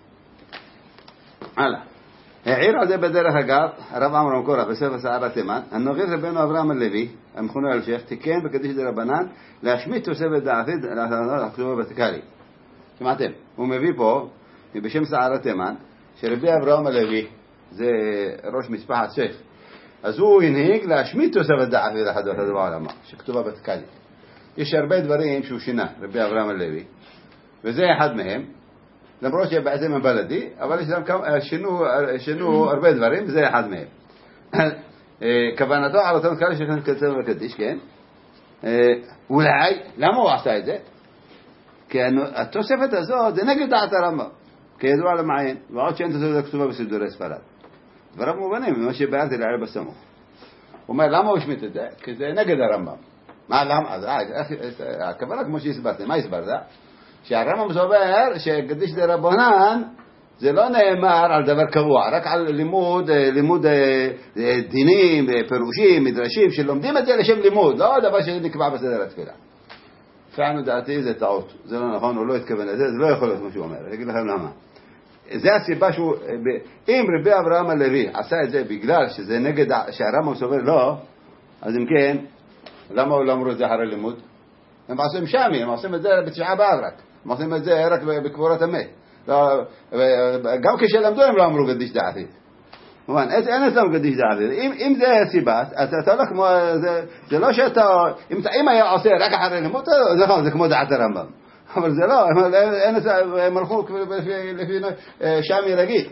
הלאה. העיר על זה בדרך אגב, הרב עמרם קורח בספר שער התימן, הנביא רבנו אברהם הלוי, המכונה אלשיך, תיקן בקדיש דרבנן להשמיט תוספת דעביד לכתובה בתקאלי. שמעתם? הוא מביא פה, בשם שער התימן, שרבי אברהם הלוי, זה ראש משפחת שייח, אז הוא הנהיג להשמיט תוספת דעביד לחדות בעולמה, שכתובה בתקאלי. יש הרבה דברים שהוא שינה, רבי אברהם הלוי, וזה אחד מהם, למרות שבעצם הם בלדי, אבל יש להם כמה, שינו, שינו הרבה דברים, וזה אחד מהם. כוונתו על אותם כאלה שכן קצר וקדיש, כן? אולי, למה הוא עשה את זה? כי התוספת הזאת זה נגד דעת הרמב"ם, כידוע למעיין, ועוד שאין תוספת כתובה בסידורי ספרד. דבריו מובנים, ממה שבארתי לערב בסמוך. הוא אומר, למה הוא השמיט את זה? כי זה נגד הרמב"ם. מה למה? אז הכוונה כמו שהסברתי, מה הסברת? שהרמב"ם סובר שקדיש דרבנן זה לא נאמר על דבר קבוע, רק על לימוד, לימוד דינים, פירושים, מדרשים, שלומדים את זה לשם לימוד, לא דבר שנקבע בסדר התפילה. פעם דעתי זה טעות, זה לא נכון, הוא לא התכוון לזה, זה לא יכול להיות מה שהוא אומר, אני אגיד לכם למה. זה הסיבה שהוא, אם רבי אברהם הלוי עשה את זה בגלל שזה נגד, שהרמב"ם סובר לא, אז אם כן, למה הוא לא אמרו את זה אחרי לימוד? הם עושים שמי, הם עושים את זה בתשעה באב רק. הם עושים את זה רק בקבורת המת. גם כשלמדו הם לא אמרו קדיש דעביד. אין אצלם קדיש דעביד. אם זה הסיבה, אז אתה לא כמו, זה לא שאתה, אם היה עושה רק אחרי לימוד, זה כמו דעת הרמב"ם. אבל זה לא, הם הלכו לפי שמי רגיל.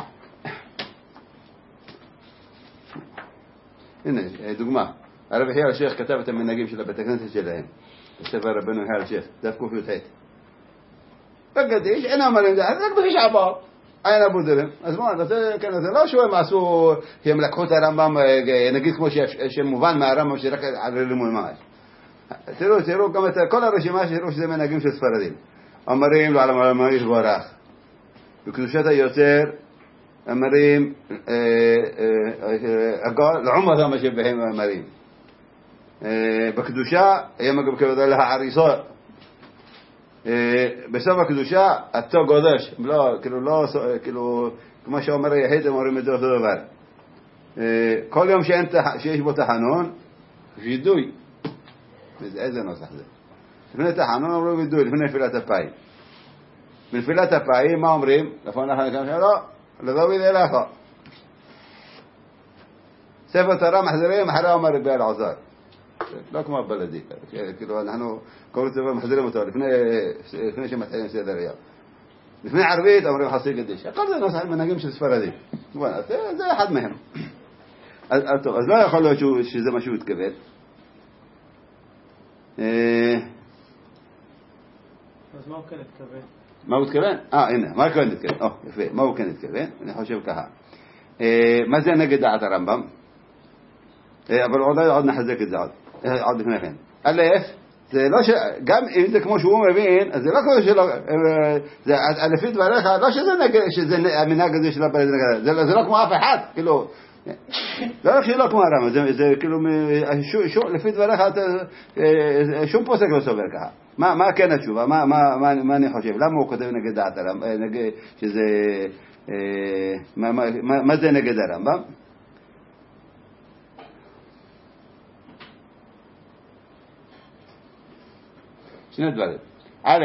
הנה, דוגמה. הרב יחיא אלשיך כתב את המנהגים של הבית הכנסת שלהם. בספר רבנו יחיא אלשיך, דף ק"ח. בקדיש, אין אומרים זה, רק בתשעה באב. אין אבו דרם. אז מה, זה לא שהם עשו, שהם לקחו את הרמב"ם, נגיד כמו שמובן מהרמב"ם שרק על לימוד ממש. תראו, תראו גם את כל הרשימה שתראו שזה מנהגים של ספרדים. אומרים לו על המלמה יתברך. בקדושת היוצר, אומרים, לעומתם מה שבהם אומרים. בקדושה, יום כבודה להעריסות. בסוף הקדושה, עתו גודש. לא, כאילו, לא, כאילו, כמו שאומר היחיד, הם אומרים את זה אותו דבר. כל יום שיש בו תחנון, וידוי. איזה נוסח זה? לפני תחנון אומרים וידוי, לפני נפילת אפיים. בנפילת אפיים, מה אומרים? לפון לך נקרא שלו, לדוד אליך. ספר תורה מחזירים, אחרי אומר רבי אלעזר. לא כמו הבלדי, כאילו אנחנו כל דבר מחזירים אותו לפני שמתחילים סדר יום. לפני ערבית אומרים חצי קדיש, הכל זה נוסח מנהגים של ספרדים, זה אחד מהם. אז טוב, אז לא יכול להיות שזה מה שהוא התכוון. אז מה הוא כן התכוון? מה הוא התכוון? אה, הנה, מה הוא כן התכוון? או, יפה, מה הוא כן התכוון? אני חושב ככה. מה זה נגד דעת הרמב"ם? אבל עוד נחזק את זה עוד, עוד לפני כן. א', זה לא ש... גם אם זה כמו שהוא מבין, אז זה לא כמו שלא... זה לפי דבריך, לא שזה נגד, שזה המנהג הזה של הפרד נגד, זה לא כמו אף אחד, כאילו... לא רק שלא כמו הרמב"ם, זה כאילו... לפי דבריך, שום פוסק לא סובר ככה. מה כן התשובה? מה אני חושב? למה הוא כותב נגד דעת הרמב"ם? שזה... מה זה נגד הרמב"ם? שני דברים. א',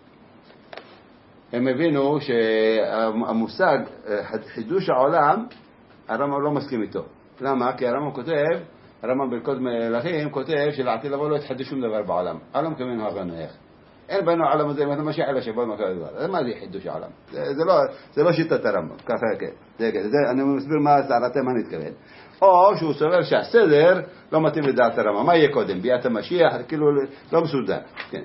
הם הבינו שהמושג חידוש העולם, הרמב"ם לא מסכים איתו. למה? כי הרמב"ם כותב, הרמב"ם ברכות מלכים כותב שלעתיד לבוא לא יתחדש שום דבר בעולם. העולם כמנו הבנו איך. אין בנו העולם הזה, מה שאלה שבוא נקרא דבר. מה זה חידוש העולם? זה לא, זה לא שיטת הרמב"ם. ככה, כן. זה, זה, אני מסביר מה סערתם מה נתכוון. או שהוא סובר שהסדר לא מתאים לדעת הרמב"ם. מה יהיה קודם? ביאת המשיח? כאילו לא מסודר. כן.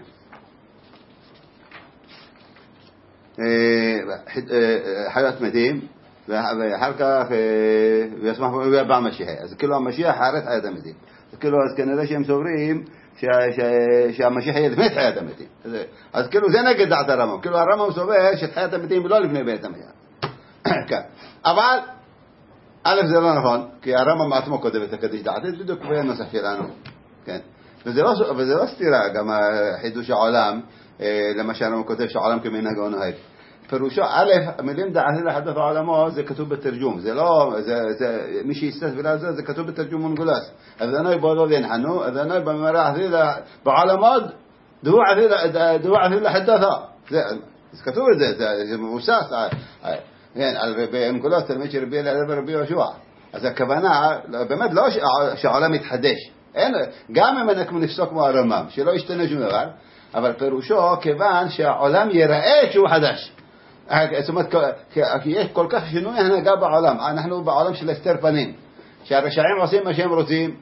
חיות מתים ואחר כך וישמח ויבא המשיח, אז כאילו המשיח חרת חיית המתים, אז כאילו אז כנראה שהם סוברים שהמשיח יהיה לפני חיית המתים, אז כאילו זה נגד דעת הרמב"ם, כאילו הרמב"ם סובר שחיית המתים לא לפני בית המשיח. אבל א' זה לא נכון, כי הרמב"ם עצמו כותב את הקדיש דעתית בדיוק בנוסח שלנו, כן, וזה לא סתירה גם חידוש העולם, למשל הוא כותב שהעולם כמנהגו נוהג. פירושו, א', המילים דעתי לחדות העולמו זה כתוב בתרגום, זה לא, זה, מי שיסתסבר על זה, זה כתוב בתרגום מונגולס. אדוני בודו וינחנו, אדוני במראה עתיד, בעולמות, דהו עתיד לחדותו. זה כתוב את זה, זה מבוסס, כן, במונגולס, תלמיד שרבי אליעזר ורבי יהושע. אז הכוונה, באמת לא שהעולם יתחדש. אין, גם אם אנחנו נפסוק כמו הרמב"ם, שלא ישתנה שום דבר, אבל פירושו כיוון שהעולם ייראה שהוא חדש. זאת אומרת, יש כל כך שינוי הנהגה בעולם. אנחנו בעולם של הסתר פנים, שהרשעים עושים מה שהם רוצים,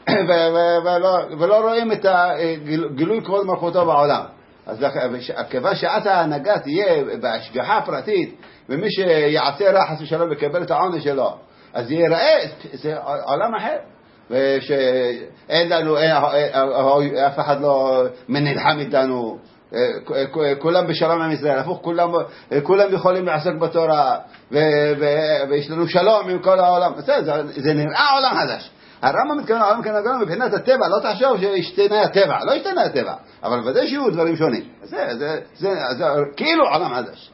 ולא רואים את גילוי כבוד מלכותו בעולם. אז כיוון שעת ההנהגה תהיה בהשגחה פרטית, ומי שיעשה רע חס ושלום יקבל את העונש שלו, אז ייראה, זה עולם אחר. ושאין לנו, אף אחד לא מנלחם איתנו, כולם בשלום עם ישראל, הפוך, כולם, כולם יכולים לעסוק בתורה, ויש לנו שלום עם כל העולם. זה נראה עולם חדש. הרמב"ם מתכוון לעולם כנגון מבחינת הטבע, לא תחשוב שישתנה הטבע, לא ישתנה הטבע, אבל ודאי שיהיו דברים שונים. זה, זה, זה, זה כאילו עולם חדש.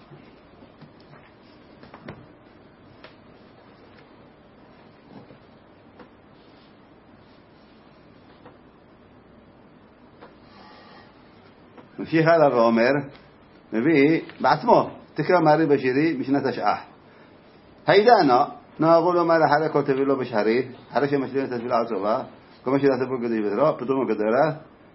ממשיך הלאה ואומר, מביא בעצמו, תקרא מעריב בשירי משנת השעה. הידענו, נהגו לומר אחרי כל תבילו בשחרית, אחרי שמשלים את התפילה עצובה, כל מה שלה ספור קדיש ותרו, פתאום הגדרה,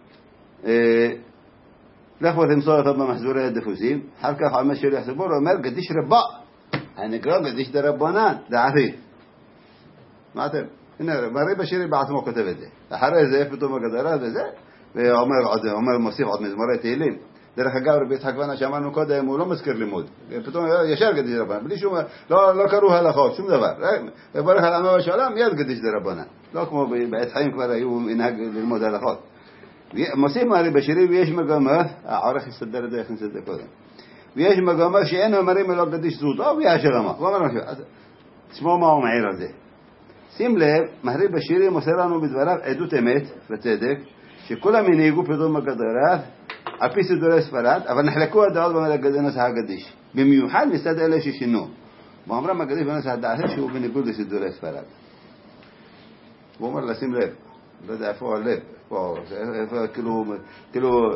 לכו תמסור אותו במחזורי הדפוסים, אחר כך על מה שלי ספור, הוא אומר, קדיש רבה, הנקרא קדיש דרבנן, דעתי. מה אתם? הנה, מעריב בשירי בעצמו כותב את זה. אחרי זה, פתאום הגדרה וזה, ואומר עוד, אומר מוסיף עוד מזמורי תהילים. דרך אגב, רבי יצחק בנה שאמרנו קודם, הוא לא מזכיר לימוד. פתאום ישר קדיש דרבנן, בלי שום, לא, לא קראו הלכות, שום דבר. וברך על עמו בשעולם, מיד קדיש דרבנן. לא כמו בעץ חיים כבר היו מנהג ללמוד הלכות. מוסיף מעריב בשירי, ויש מגמה, העורך יסדר את זה, איך נסדר קודם. ויש מגמה שאין אומרים אלא קדיש זוטו, ויהיה שלמה. הוא אומר משהו, אז תשמעו מה הוא מעיר על זה. שים לב, מעריב בשירי מוסר לנו בדבריו עדות אמת, לצדק, שכולם הנהיגו פתאום בגדרת, על פי סידורי ספרד, אבל נחלקו הדעות בנוסח הקדיש. במיוחד מצד אלה ששינו. ואומרם הקדיש בנוסח הדעת שהוא בניגוד לסידורי ספרד. הוא אומר לשים לב, לא יודע איפה הלב, איפה, כאילו, כאילו,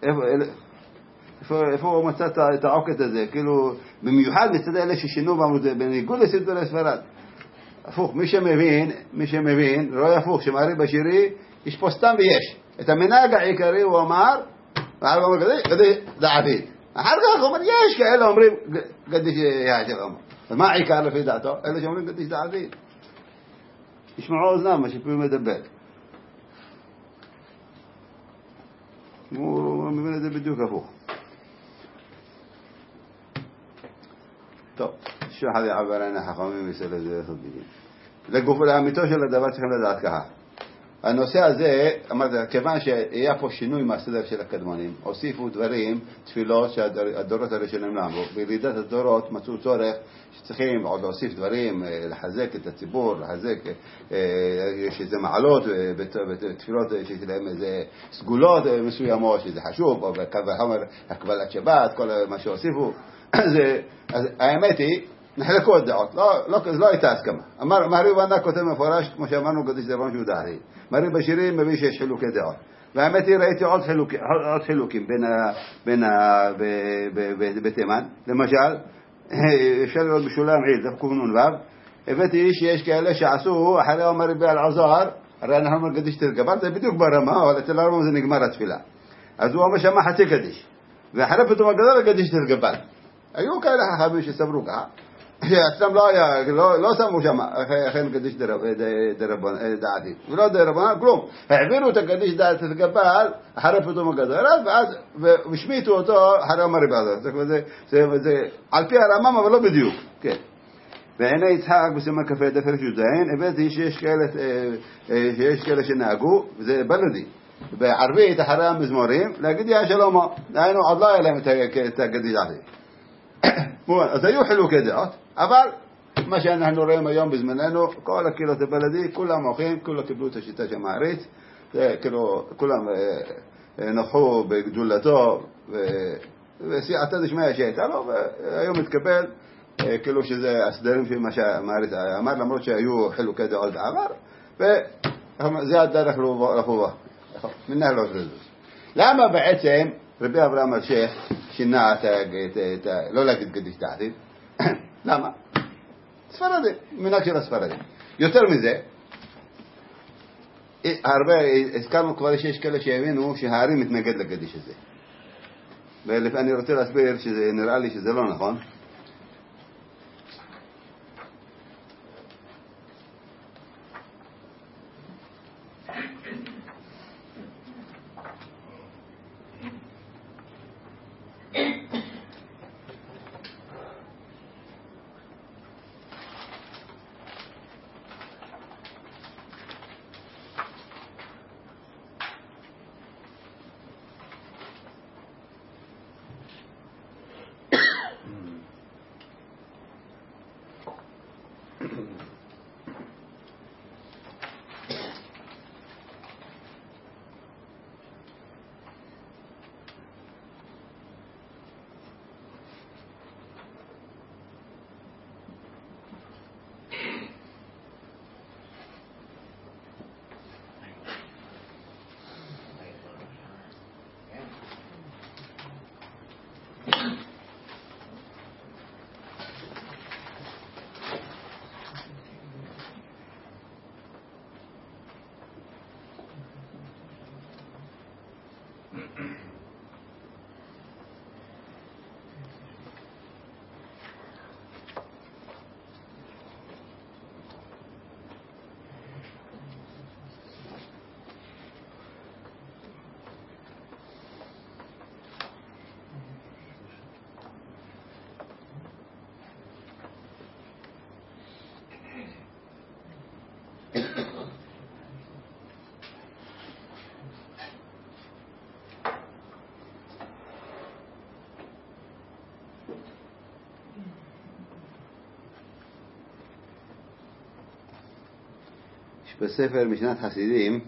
איפה הוא מצא את העוקת הזה, כאילו, במיוחד מצד אלה ששינו בניגוד לסידורי ספרד. הפוך, מי שמבין, מי שמבין, רואה הפוך, שמעריב בשירי, יש פה סתם ויש. את המנהג העיקרי הוא אמר, ואחר כך אומר גדיש, גדיש דעתיד. אחר כך הוא אומר, יש כאלה אומרים גדיש יעשב אמר. אז מה העיקר לפי דעתו? אלה שאומרים גדיש דעתיד. ישמעו אוזנם, מה שפעמים מדבר. הוא מבין את זה בדיוק הפוך. טוב, שחד יעבר עיני חכמים ויסל את זה חביבים. לגוף לאמיתו של הדבר צריכים לדעת ככה. הנושא הזה, אמרת, כיוון שהיה פה שינוי מהסדר של הקדמונים, הוסיפו דברים, תפילות שהדורות הראשונים למדו. בירידת הדורות מצאו צורך שצריכים עוד להוסיף דברים, לחזק את הציבור, לחזק, יש איזה מעלות בתפילות שיש להם איזה סגולות מסוימות, שזה חשוב, או בחומר הקבלת שבת, כל מה שהוסיפו. אז האמת היא, נחלקו את דעות, לא, לא, לא הייתה הסכמה. אמר, מהרי ובנה כותב מפורש, כמו שאמרנו, גדיש דרבן שהוא דעתי. מהרי בשירים מביא שיש חילוקי דעות. והאמת היא, ראיתי עוד חילוקים, עוד חילוקים בין ה, בין ה, ב, ב, ב, בתימן. למשל, אפשר לראות בשולם עיד, זה קוראים נ"ו, הבאתי שיש כאלה שעשו, אחרי אומר רבי אלעזר, הרי אנחנו אומר גדיש תרגבל, זה בדיוק ברמה, אבל אצל הרמב"ם זה נגמר התפילה. אז הוא אומר שמה חצי גדיש. ואחרי פתאום הגדול גדיש תרגבל. היו כאלה חכמים שסברו ככה. אצלם לא היה, לא, לא שמו שם אכן גדיש דרבן דעתי, ולא דרבן, כלום. העבירו את הגדיש דעת תרגבל אחרי פתאום הגדול, ואז ושמיטו אותו אחרי אומר רבי אלעזר. זה, זה על פי הרמב"ם, אבל לא בדיוק. כן. והנה יצחק בסימן כ"ה דף י"ז, הבאתי שיש כאלה, שיש כאלה שנהגו, וזה בלדי. בערבית אחרי המזמורים, להגיד יא שלמה, דהיינו עוד לא היה להם את הגדיש דעתי. אז היו חילוקי דעות, אבל מה שאנחנו רואים היום בזמננו, כל הקהילות הבלדי, כולם מוחים, כולם קיבלו את השיטה של מעריץ, כולם נחו בגדולתו, וסייעתא דשמיא שהייתה לו, והיום מתקבל כאילו שזה הסדרים של מה שהמעריץ אמר, למרות שהיו חילוקי דעות בעבר, וזה הדרך לחובה, מנהל לא זזוז. למה בעצם רבי אברהם אלשיך שינה את ה... לא להגיד גדיש דעתי? למה? ספרדי, מנהג של הספרדי. יותר מזה, הרבה, הזכרנו כבר שיש כאלה שהבינו שהארי מתנגד לגדיש הזה. ואני רוצה להסביר שנראה לי שזה לא נכון. בספר משנת חסידים,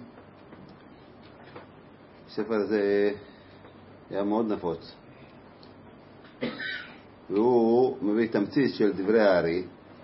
הספר הזה היה מאוד נפוץ, והוא מביא תמצית של דברי הארי,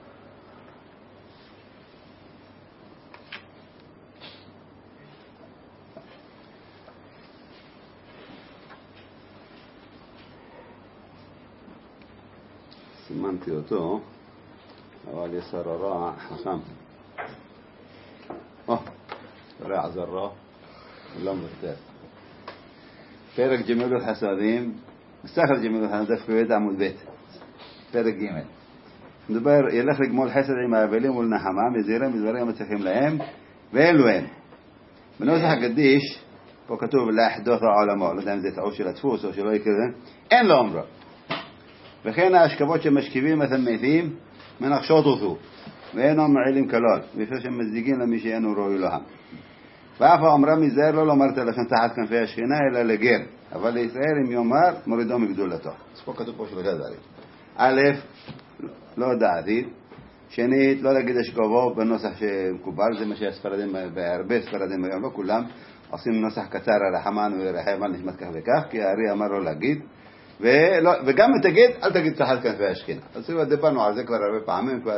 סימנתי אותו, אבל יסר הרע חכם. اه رع ذرة לא מוותר. פרק גמילות חסדים, מסכת גמילות חסדים, דף כ"ב עמוד ב', פרק ג'. מדבר, ילך לגמול חסד עם האבלים ולנחמם, יזהרם בדברים המצליחים להם, ואלו הם. בנוסח הקדיש, פה כתוב לאחדות העולמו, לא יודע אם זה טעות של הדפוס או שלא יקרה, אין לו אומרו. וכן ההשכבות שמשכיבים את המתים, מנחשות אותו, ואינם מעילים כלול, בפני שהם מזדיגים למי שאינו ראוי להם. ואף האומרה מזהר לא לומר תלשון תחת כנפי השכינה, אלא לגר, אבל לישראל אם יאמר, מורידו מגדולתו. אז פה כתוב פה שלושה דברים. א', לא דעתי. שנית, לא להגיד אשכבו בנוסח שמקובל, זה מה שהספרדים, בהרבה ספרדים היום, לא כולם, עושים נוסח קצר על החמן ורחם על נשמת כך וכך, כי הארי אמר לא להגיד, ולא, וגם אם תגיד, אל תגיד תחת כנפי השכינה. אז דיברנו על זה כבר הרבה פעמים, כבר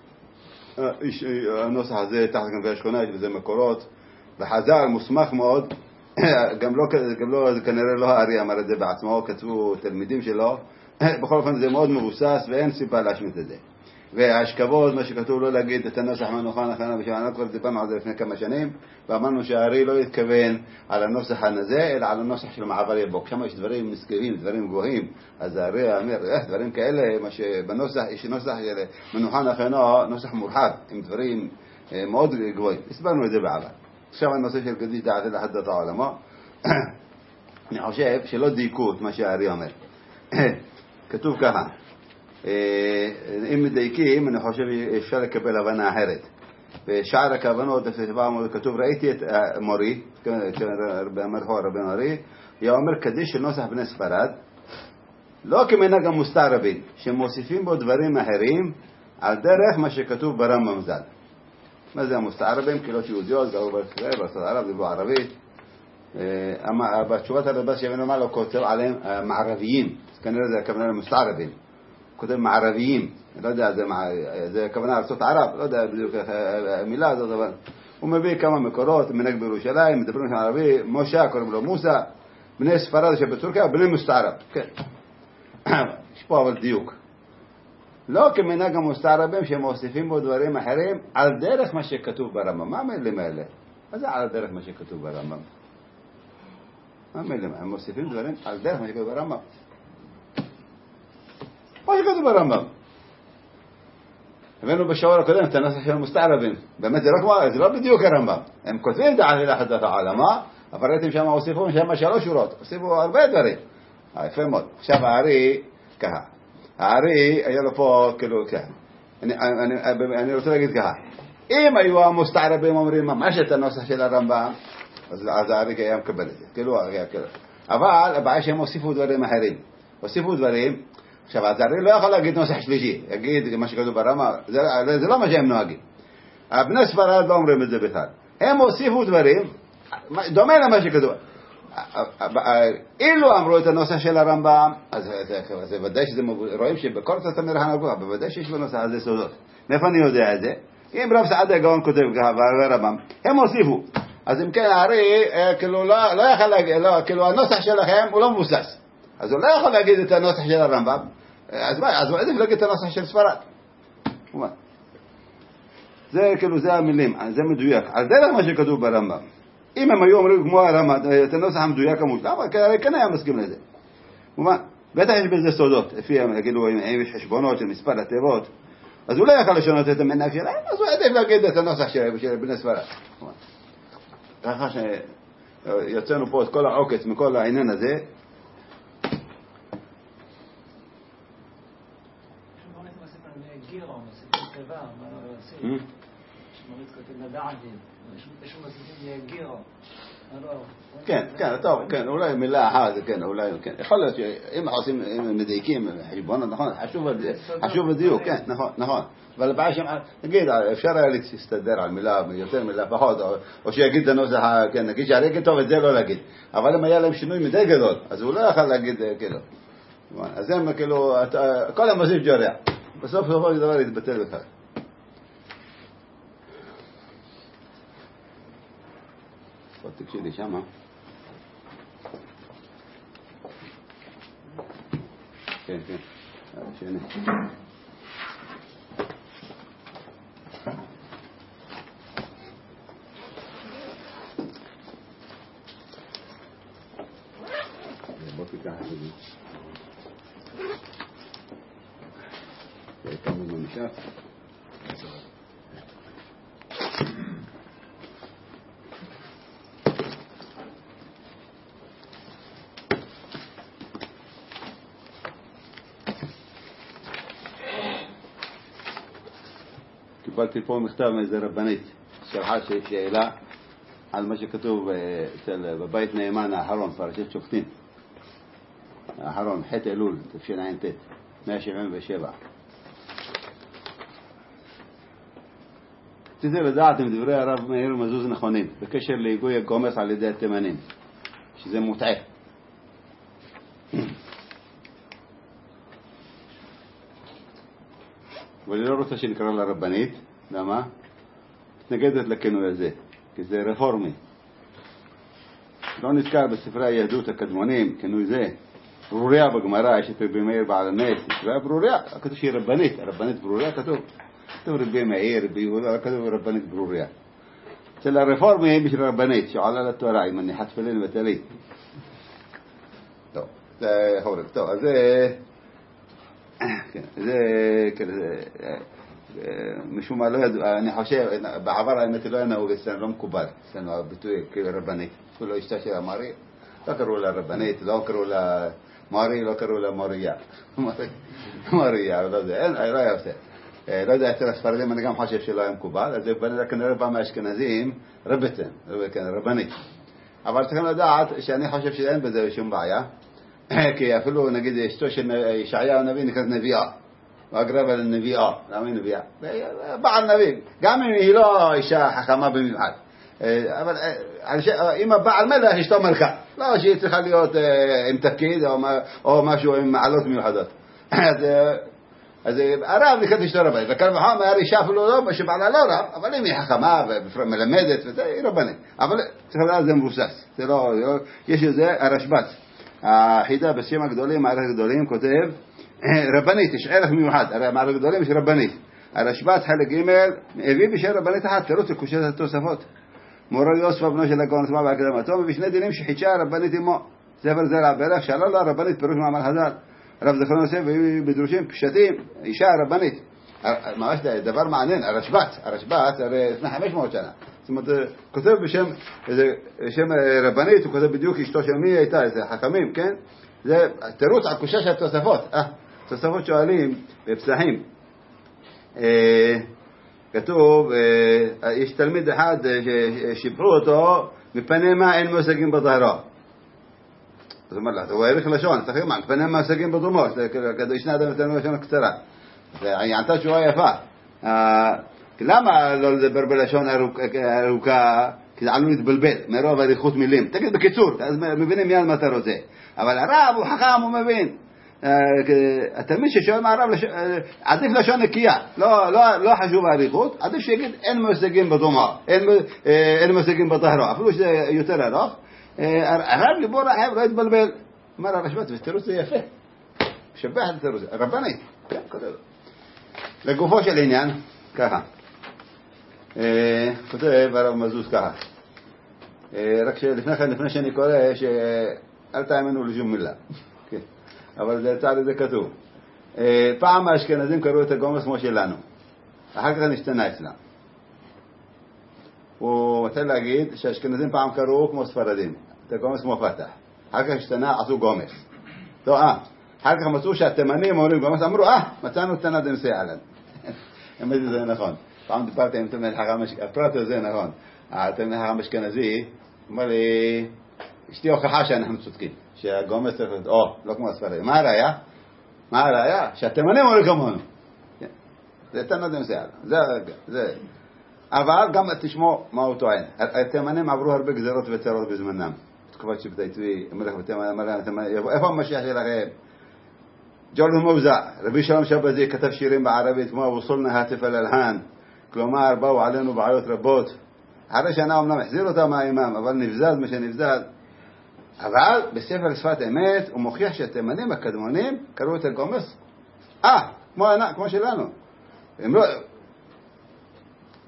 הנוסח הזה תחת כנפי השכינה, יש בזה מקורות, וחז"ל מוסמך מאוד, גם לא, גם לא, כנראה לא הארי אמר את זה בעצמו, כתבו תלמידים שלו, בכל אופן זה מאוד מבוסס ואין סיבה להשמיט את זה. והשכבות, מה שכתוב לא להגיד את הנוסח מנוחה נכונה ושענה, כבר דיברנו על זה לפני כמה שנים, ואמרנו שהארי לא התכוון על הנוסח הזה, אלא על הנוסח של מעבר יבוק. שם יש דברים מסכימים, דברים גבוהים, אז הארי אומר, אה, דברים כאלה, מה שבנוסח, יש נוסח של מנוחה נכונה, נוסח מורחב, עם דברים אה, מאוד גבוהים. הסברנו את זה בעבר. עכשיו הנושא של קדיש דעתי לחדת העולמו, אני חושב שלא דייקו את מה שהארי אומר. כתוב ככה, אם מדייקים, אני חושב אפשר לקבל הבנה אחרת. בשער הכוונות, כתוב, ראיתי את מורי, במרחוב רבי מורי, הוא אומר קדיש של נוסח בני ספרד, לא כמנהג המוסתערבים, שמוסיפים בו דברים אחרים, על דרך מה שכתוב ברמב"ם ז"ל. מה זה המוסתערבים? קהילות יהודיות, גרו בישראל, בארצות ערב, דיברו ערבית. בתשובת הרב"ש שהבאנו מה לא כותב עליהם מערביים, כנראה זה הכוונה למוסתערבים. כותב מערביים, לא יודע, זה, זה הכוונה ארצות ערב, לא יודע בדיוק המילה הזאת, אבל הוא מביא כמה מקורות, מנהג בירושלים, מדברים שם ערבי, משה, קוראים לו מוסא, בני ספרד שבטורקיה, בני מוסתערב, כן. יש פה אבל דיוק. לא כמנהג המוסתערבים שמוסיפים בו דברים אחרים, על דרך מה שכתוב ברמב"ם. מה המילים האלה? מה זה על דרך מה שכתוב ברמב"ם? מה המילים? הם מוסיפים דברים על דרך מה שכתוב ברמב"ם. מה שכתוב ברמב"ם. הבאנו בשיעור הקודם את הנוסח של המוסתערבים. באמת זה לא כמו, זה לא בדיוק הרמב"ם. הם כותבים דעתי לחדת העולמה, אבל ראיתם שם הוסיפו שם שלוש שורות. הוסיפו הרבה דברים. יפה מאוד. עכשיו הארי, ככה. הארי היה לו פה כאילו ככה. אני, אני, אני רוצה להגיד ככה. אם היו המוסתערבים אומרים ממש את הנוסח של הרמב"ם, אז, אז הארי היה מקבל את זה. כאילו, כאילו. אבל הבעיה שהם הוסיפו דברים אחרים. הוסיפו דברים, עכשיו, אז הארי לא יכול להגיד נוסח שלישי. יגיד מה שכתוב ברמב"ם, זה, זה לא מה שהם נוהגים. הבני ספרד לא אומרים את זה בכלל. הם הוסיפו דברים, דומה למה שכתוב. אילו אמרו את הנוסח של הרמב"ם, אז זה ודאי שזה רואים שבכל קצת המרחן הגובה, בוודאי שיש בנוסח הזה סודות. מאיפה אני יודע את זה? אם רב סעדיה גאון כותב ברמב"ם, הם הוסיפו. אז אם כן, הארי, כאילו, לא יכול להגיד, כאילו, הנוסח שלכם הוא לא מבוסס. אז הוא לא יכול להגיד את הנוסח של הרמב"ם, אז מה, אז הוא עדיף להגיד את הנוסח של ספרד. זה כאילו, זה המילים, זה מדויק. על דרך מה שכתוב ברמב"ם. אם הם היו אומרים כמו הרמב"ם, את הנוסח המדויק המושלם, הרי כן היה מסכים לזה. בטח יש בזה סודות, לפי, כאילו, אם יש חשבונות של מספר התיבות, אז הוא לא יכול לשנות את המנהג שלהם, אז הוא עדיף להגיד את הנוסח של בני ספרד. ככה שיוצאנו פה את כל העוקץ מכל העניין הזה. כן, כן, טוב, כן, אולי מילה אחת, כן, אולי, כן. יכול להיות שאם עושים, אם מדייקים חשבונות, נכון, חשוב הדיוק, כן, נכון, נכון. אבל הבעיה שם, נגיד, אפשר היה להסתדר על מילה, יותר מילה פחות, או שיגיד את הנוסח, כן, נגיד שהרגע טוב את זה לא להגיד. אבל אם היה להם שינוי מדי גדול, אז הוא לא יכול להגיד, כאילו. אז הם, כאילו, כל המוסיף ג'ורע. בסוף בסופו של דבר יתבטל בכלל. תקשיב לי שמה. כן, כן. שני. כמה זמן נשאר? קיבלתי פה מכתב מאיזה רבנית, שלחה שאלה על מה שכתוב בבית נאמן האחרון, פרשת שופטים. האחרון, ח' אלול, תשע"ט, מאה שבעים ושבע. רציתי לדעת אם דברי הרב מאיר מזוז נכונים, בקשר להיגוי הגומס על ידי התימנים, שזה מוטעה. אבל היא לא רוצה שנקרא לה רבנית. למה? מתנגדת לכינוי הזה, כי זה רפורמי. לא נזכר בספרי היהדות הקדמונים, כינוי זה. ברוריה בגמרא, יש את רבי מאיר בעל הנס, ברוריה, כתוב שהיא רבנית, רבנית ברוריה כתוב. כתוב רבי מאיר, רבי יהודה, כתוב רבנית ברוריה. אצל הרפורמי היא בשביל רבנית, שעולה לתורה, עם מניחת תפילין וטלית. טוב, זה חורף. טוב, אז זה... זה כזה... משום מה לא ידוע, אני חושב, בעבר האמת לא היה נהוג אצלנו, לא מקובל, אצלנו הביטוי רבנית. הוא לא השתשע למרי, לא קראו לה רבנית, לא קראו לה מרי, לא קראו לה מוריה. מוריה, לא יודע, לא היה עושה. לא יודע, אצל הספרדים אני גם חושב שלא היה מקובל, אז זה כנראה בא מהאשכנזים, רבתם, רבנית. אבל צריכים לדעת שאני חושב שאין בזה שום בעיה, כי אפילו נגיד אשתו של ישעיה הנביא נקראת נביאה. ואגרב על הנביאה, למה היא נביאה? בעל נביא, גם אם היא לא אישה חכמה במיוחד. אבל אם הבעל מלך אשתו מלכה, לא שהיא צריכה להיות עם תפקיד או משהו עם מעלות מיוחדות. אז הרב נקראת אשתו רבנית, וכאן וחומר אישה אפילו לא, שבעלה לא רב, אבל אם היא חכמה ומלמדת וזה, היא רבנית. אבל צריך לדעת, זה מבוסס. יש לזה הרשב"ץ. החידה בשם הגדולים, מערך הגדולים, כותב רבנית, יש ערך מיוחד, הרי מערך גדולים יש רבנית. הרשב"ץ חלק ג' הביא בשם רבנית אחת, תירוץ לקושת התוספות. מורו יוסף בנו של הגאון עצמו בהקדמתו, ובשני דינים שחידשה הרבנית עמו. ספר זרע ברך, שאלה לו הרבנית פירוש מאמר חז"ל. רב זכרון יוסף בדרושים פשטים, אישה רבנית. ממש דבר מעניין, הרשב"ץ, הרשב"ץ הרי לפני חמש מאות שנה. זאת אומרת, כותב בשם, בשם רבנית, הוא כותב בדיוק אשתו של מי הייתה, איזה חכמים, כן? זה תירוץ על קושש התוספות. אה, תוספות שואלים בפסחים. אה, כתוב, אה, יש תלמיד אחד ששיבחו אותו, מפני מה אין מושגים בדהרה. זאת אומרת, הוא העריך לשון, תחכים מה, מפני מה מושגים בדומו, כדי ישנה אדם יותר לשון קצרה. היא ענתה תשובה יפה. אה, למה לא לדבר בלשון ארוכה? כי זה עלול להתבלבל, מרוב אריכות מילים. תגיד בקיצור, אז מבינים מיד מה אתה רוצה. אבל הרב הוא חכם, הוא מבין. התלמיד ששואל מהרב, עדיף לשון נקייה, לא חשוב האריכות, עדיף שיגיד אין מושגים בדומה, אין מושגים בטהרה, אפילו שזה יותר ארוך. הרב גיבור החב לא יתבלבל. אמר הרשב"ץ, ותירוץ זה יפה. שבח את התירוץ, רבנית. לגופו של עניין, ככה. כותב הרב מזוז ככה. רק שלפני כן, לפני שאני קורא, אל תאמינו לשום מילה. אבל זה צעד הזה כתוב. פעם האשכנזים קראו את הגומס כמו שלנו. אחר כך נשתנה אצלם. הוא רוצה להגיד שהאשכנזים פעם קראו כמו ספרדים. את הגומס כמו פתח. אחר כך השתנה, עשו גומס. לא, אה. אחר כך מצאו שהתימנים אומרים גומס, אמרו, אה, מצאנו תנא דמסי עלן. האמת זה נכון. פעם דיברתי עם תלמיד חכם, הפרט הזה נכון. התלמיד חכם אשכנזי, אומר לי, אשתי הוכחה שאנחנו צודקים. שהגומס צריך להיות, או, לא כמו הספרדים. מה הראיה? מה הראיה? שהתימנים אומרים כמונו. זה תנא דמסי עלן. זה הרגע, זה. אבל גם תשמעו מה הוא טוען. התימנים עברו הרבה גזרות וצרות בזמנם. תקופת שבטי צבי, המלך בתימן, איפה המשיח שלכם? ג'ולו מוזה, רבי שלום שבזי כתב שירים בערבית כמו ווסולנה הטף אל אלהן, כלומר באו עלינו בעיות רבות. אחרי שנה אמנם החזיר אותם מהאימם, אבל נבזז מה שנבזז. אבל בספר שפת אמת הוא מוכיח שהתימנים הקדמונים קראו את הגומס, אה, כמו, כמו שלנו. הם לא...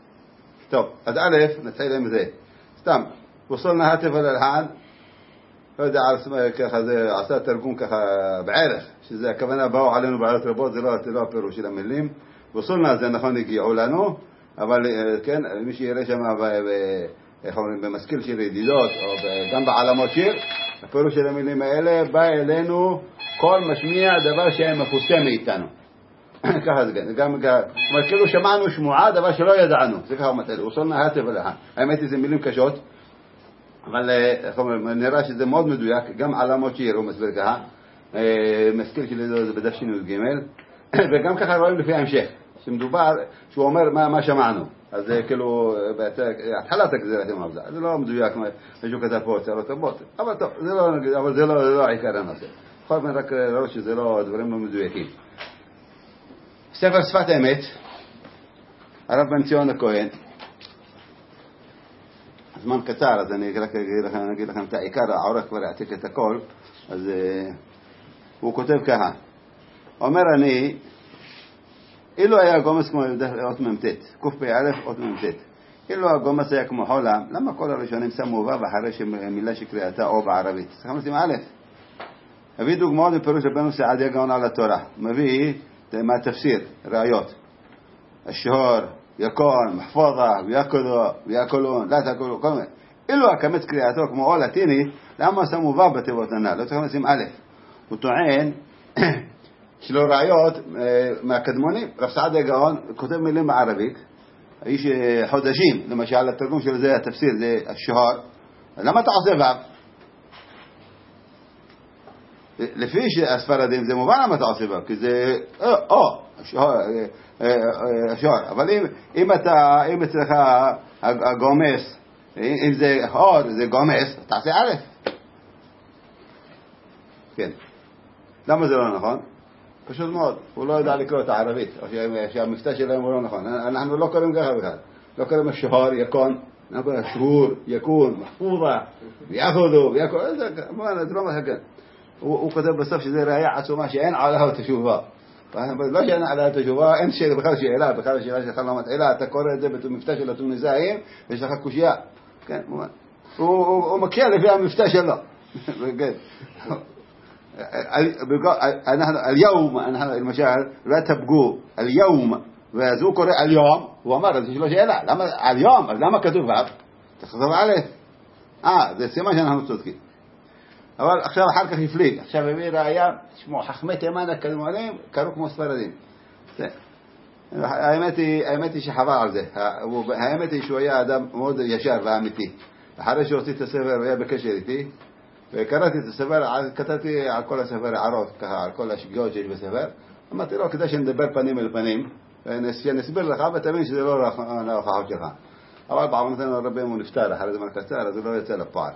טוב, אז א', נתחיל עם זה. סתם, ווסולנה הטף אל אלהן, לא יודע, ככה זה עשה תרגום ככה בערך, שזה הכוונה באו עלינו בעיות רבות, זה לא, זה לא הפירוש של המילים. וסולנה זה נכון הגיעו לנו, אבל כן, מי שיראה שם במשכיל שיר ידידות, או גם בעלמות שיר, הפירוש של המילים האלה בא אלינו כל משמיע דבר שהיה מכוסה מאיתנו. ככה זה גם, גם, כאילו שמענו שמועה, דבר שלא ידענו, זה ככה מתאר, וסולנה הטב עליها. האמת היא זה מילים קשות, אבל נראה שזה מאוד מדויק, גם עלמות שיר הוא מסביר ככה, משכיל שיר ידידות זה בדף שינו ג' וגם ככה רואים לפי ההמשך. שמדובר, שהוא אומר מה, מה שמענו. אז זה כאילו, התחלת הגזירת עם המבזע. זה לא מדויק, משהו כתב פה, צרות רבות. אבל טוב, זה לא, אבל זה לא, זה לא העיקר הנושא. בכל זאת רק לראות שזה לא, דברים לא מדויקים. ספר שפת אמת, הרב בן ציון הכהן, זמן קצר, אז אני רק אגיד לכם, אני אגיד לכם את העיקר, העורך כבר יעתיק את הכל, אז הוא כותב ככה. אומר אני, אילו היה גומס כמו אות ממתת, קוף באלף אות ממתת. אילו הגומס היה כמו חולה, למה כל הראשונים שמו וו אחרי שמילה שקריאתה או בערבית? צריכים לשים א'. מביא דוגמאות מפירוש רבנו סעדיה גאון על התורה. מביא מהתפסיר, ראיות. השהור, יקון, מחפוזה, ויקולו, ויקולון, לא תקולו, כל מיני. אילו הקמץ קריאתו כמו או לטינית, למה שמו וו בתיבות הנ"ל? לא צריכים לשים א'. הוא טוען שלו ראיות מהקדמונים. רב סעדיה גאון כותב מילים בערבית, איש חודשים, למשל התרגום של זה, התפסיר, זה השהור. למה אתה עושה וו? לפי הספרדים זה מובן למה אתה עושה וו, כי זה או, השהור. אבל אם אתה, אם אצלך הגומס, אם זה אור, זה גומס, תעשה א'. כן. למה זה לא נכון? פשוט מאוד, הוא לא יודע לקרוא את הערבית, או שהמבטא שלהם הוא לא נכון. אנחנו לא קוראים ככה בכלל. לא קוראים השהור, יקון, אנחנו קוראים השהור, יקון, מחפוזה, ויאכודו, ויקון, זה לא מחכה. הוא כותב בסוף שזה ראייה עצומה שאין עליה תשובה. לא שאין עליה תשובה, אין בכלל שאלה, בכלל שאלה שלך לא מתחילה, אתה קורא את זה במבטא של התוניסאים, ויש לך קושייה. כן, הוא מקיע לפי המבטא שלו. כן. اليوم أنا المشاعر لا تبقوا اليوم وذو قرأ اليوم هو مرة شلون شيء لا لما اليوم لما كتب باب تخذوا عليه آه ده سما عشان هم صدقي أول أخشى حركة يفليق أخشى بمير أيام اسمه حخمة يمانة كلمة عليهم كروك مصفردين أيمتي أيمتي شحبا على ذا أيمتي شوية آدم مود يشار بأمتي حرش وصيت السفر ويا بكشرتي וקראתי את הספר, כתבתי על כל הספר הערות, ככה, על כל השגיאות שיש בספר. אמרתי לו, כדי שנדבר פנים אל פנים, שנסביר לך, ותבין שזה לא ההוכחות שלך. אבל בעוונותינו הרבה הוא נפטר, אחרי זמן קצר, אז הוא לא יצא לפועל.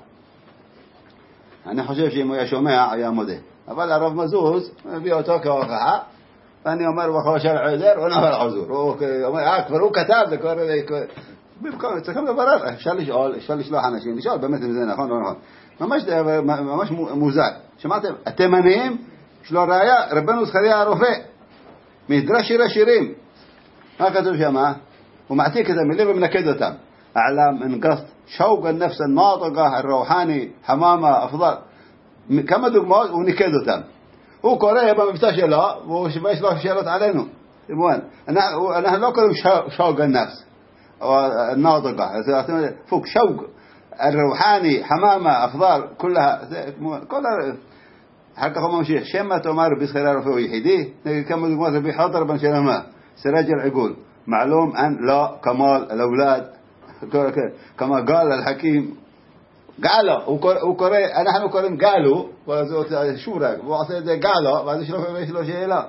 אני חושב שאם הוא היה שומע, היה מודה. אבל הרב מזוז מביא אותו כהוכחה, ואני אומר, בחור של עזר, הוא נבל עזור. הוא אומר, אה, כבר הוא כתב, זה כבר... במקום, צריכים לברר, אפשר לשאול, אפשר לשלוח אנשים, לשאול באמת אם זה נכון או לא נכון. ממש, ממש מוזר. שמעתם? התימנים, יש לו ראיה, רבנו זכריה הרופא, מדרש שיר השירים. מה כתוב שם? הוא מעתיק את המילים ומנקד אותם. أعلام انقص شوق النفس الناطقة الروحاني حمامة أفضل. كما دقمات ونكد אותם. הוא קורא במבטא שלו, והוא יש לו שאלות עלינו. אנחנו לא קוראים שוק النفس الناطقة فوق شوق الروحاني حمامة أفضل كلها كلها حقا هو ممشيح شما تمار بسخير رفعه يحيديه كما دقمات ربي حاضر بن شلماء سراج العقول معلوم أن لا كمال الأولاد كما قال الحكيم قالوا وقرأ نحن قرأنا قالوا وزوت شورك وعصير قالوا بعد شلون في شلون شيء لا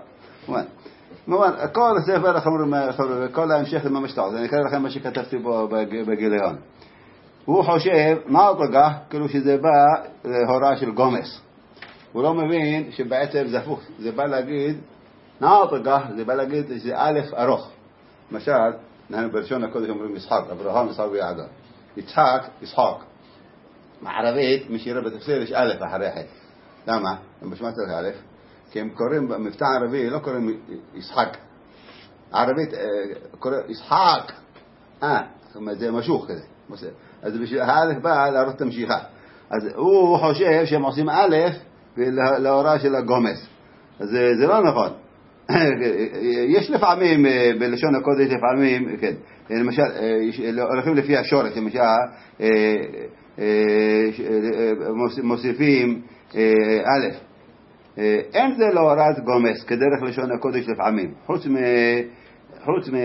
ما كل سفر خمر ما خمر كل عن شيخ ما مشتاق يعني كان رخم ماشي كتبت بجيليان هو حشيب ناطقة كله شيء زبا هراش القمص ولو ما بين شبعته بزفوف زبا لقيد ناطقة زبا لقيد زي ألف أرخ مشال نحن برشون كده يوم إسحاق أبراهام إسحاق ويعقوب إسحاق إسحاق مع عربيت مش يربط تفسيرش ألف أحريحي لما مش ما تلقى ألف كم كورين مفتاح عربي لا كورين إسحاق عربيت كورين إسحاق آه ثم زي مشوخ كده مثلا هذا بش هذا بقى على رتم شيخة אז הוא חושב שהם עושים א' להוראה של הגומס. אז זה לא נכון. יש לפעמים, בלשון הקודש לפעמים, כן, למשל, הולכים לפי השורש, למשל, מוסיפים א', אין זה להוראת גומס, כדרך לשון הקודש לפעמים, חוץ מ... חוץ מ...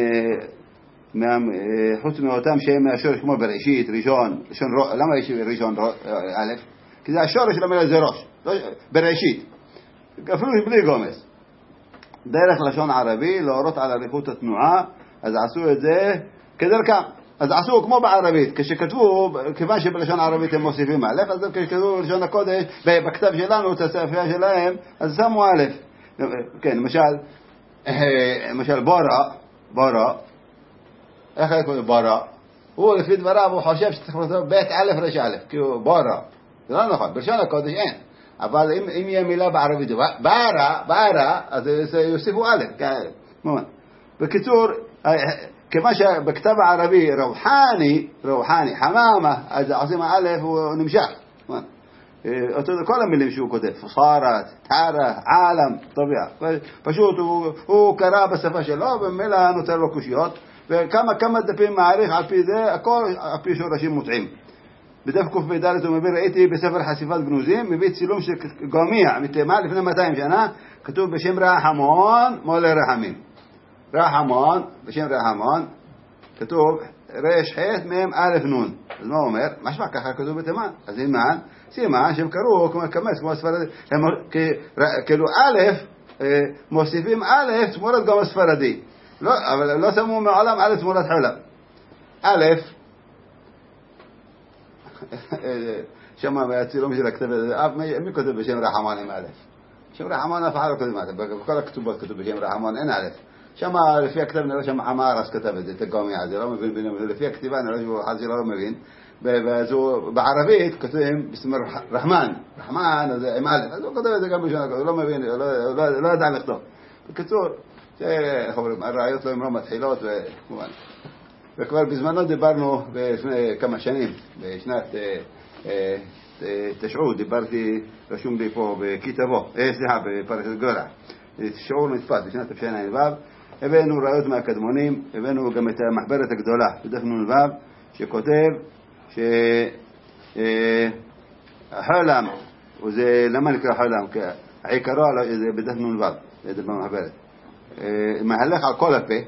חוץ מאותם שהם מהשורש כמו בראשית, ראשון, ראשון, למה יש ראשון א'? כי זה השורש של המילה זה ראש, בראשית, אפילו בלי גומס. דרך לשון ערבי, להורות על אריכות התנועה, אז עשו את זה כדרכם. אז עשו כמו בערבית, כשכתבו, כיוון שבלשון ערבית הם מוסיפים א', אז כשכתבו בלשון הקודש, בכתב שלנו, את הספרייה שלהם, אז שמו א'. כן, למשל, למשל בורה, בורה, איך יקראו בורה? הוא לפי דבריו, הוא חושב שצריך לכתוב בית א' רש א', כאילו בורה. זה לא נכון, בלשון הקודש אין. אבל אם, אם יהיה מילה בערבית, בערה, בערה, אז יוסיפו א'. בקיצור, כיוון שבכתב הערבי רוחני, רוחני, חמאמה, אז עושים א' הוא נמשך. אותו כל המילים שהוא כותב, פסארת, תארה, עלם, טבע. פשוט הוא, הוא קרא בשפה שלו, ובמילה נותר לו קושיות, וכמה כמה דפים מעריך על פי זה, הכל על פי שורשים מוטעים. בדף קוף בדלת הוא מביא, ראיתי בספר חשיפת גנוזים, מביא צילום של גומיע, מתימן לפני מאתיים שנה, כתוב בשם רחמון, מולי רחמים. רחמון, בשם רחמון, כתוב רש ח' מם א' נון. אז מה הוא אומר? משמע ככה כתוב בתימן. אז סימן, סימן שהם קראו כמו כמס, כמו הספרדי. כאילו א', מוסיפים א' תמורת גם הספרדי. לא, אבל לא שמו מעולם א' תמורת חלב. א', שמה מהצילום של הכתב, מי כותב בשם רחמון עם א'? שם רחמון אף אחד לא כותב א', בכל הכתובות כתוב בשם רחמון אין א'. שמה לפי הכתב נראה שם עמארס כתב את זה, תגומי על זה, לא מבין ביניהם, לפי הכתיבה נראה שהוא אחד שלא מבין, בערבית כותבים בשם רחמן, רחמן, אז עם א', אז הוא כותב את זה גם בשם, הוא לא מבין, לא ידע לכתוב. בקיצור, איך אומרים, הרעיות לא אמרו מתחילות, וכמובן. וכבר בזמנו דיברנו לפני כמה שנים, בשנת תשעו, דיברתי, רשום לי פה בכתבו, סליחה, בפרשת גורע. שיעור נתפס בשנת תשע"ו, הבאנו ראיות מהקדמונים, הבאנו גם את המחברת הגדולה, בדף נ"ו, שכותב שחלם, וזה למה נקרא חלם? כי העיקרו זה בדף נ"ו, זה במחברת. מהלך על כל הפה,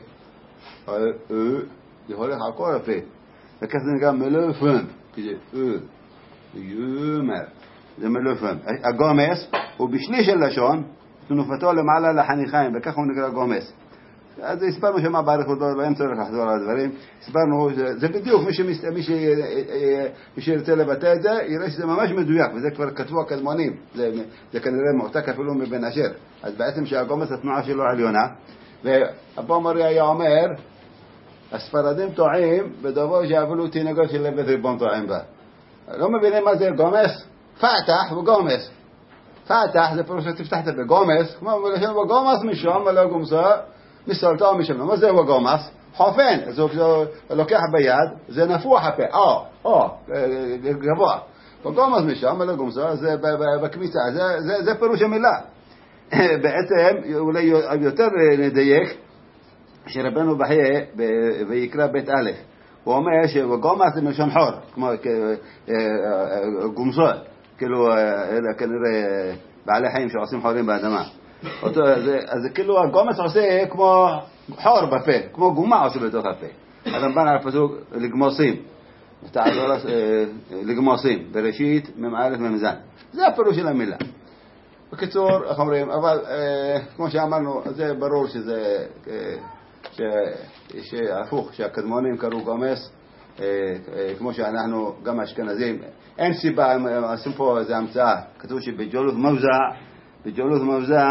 זה הולך על כל הפה, וכך זה נקרא מלופם, כי זה יומר, זה מלופם. הגומס הוא בשליש של לשון, תנופתו למעלה לחניכיים, וכך הוא נקרא גומס. אז הסברנו שמה בעריכות, לא אין צורך לחזור על הדברים, הסברנו, זה בדיוק, מי שירצה לבטא את זה, יראה שזה ממש מדויק, וזה כבר כתבו הקדמונים, זה, זה כנראה מועתק אפילו מבן אשר, אז בעצם שהגומס התנועה שלו עליונה, ואבו מורי היה אומר, הספרדים טועים בדבר שאפילו תינגות של לבית ריבון טועים בה. לא מבינים מה זה גומס? פתח וגומס. פתח זה פירוש שתפתח את בגומס, כמו בלשון בגומס משום ולא גומסו, מסולתו משום. מה זה בגומס? חופן, זה לוקח ביד, זה נפוח הפה, או, או, גבוה. בגומס משום ולא גומסו, זה בקמיצה, זה פירוש המילה. בעצם, אולי יותר נדייק, שרבנו בחייה ויקרא בית א', הוא אומר שבגומס זה מלשון חור, כמו גומסו, כאילו כנראה בעלי חיים שעושים חורים באדמה. אז כאילו הגומס עושה כמו חור בפה, כמו גומה עושה בתוך הפה. הרמב"ן על הפסוק לגמוסים, לגמוסים, בראשית מ"א מ"ז. זה הפירוש של המילה. בקיצור, איך אומרים, אבל כמו שאמרנו, זה ברור שזה שהפוך, שהקדמונים קראו גומס, כמו שאנחנו גם אשכנזים, אין סיבה, עושים פה איזו המצאה, כתוב שבג'ולוז מבזע, בג'ולוז מבזע,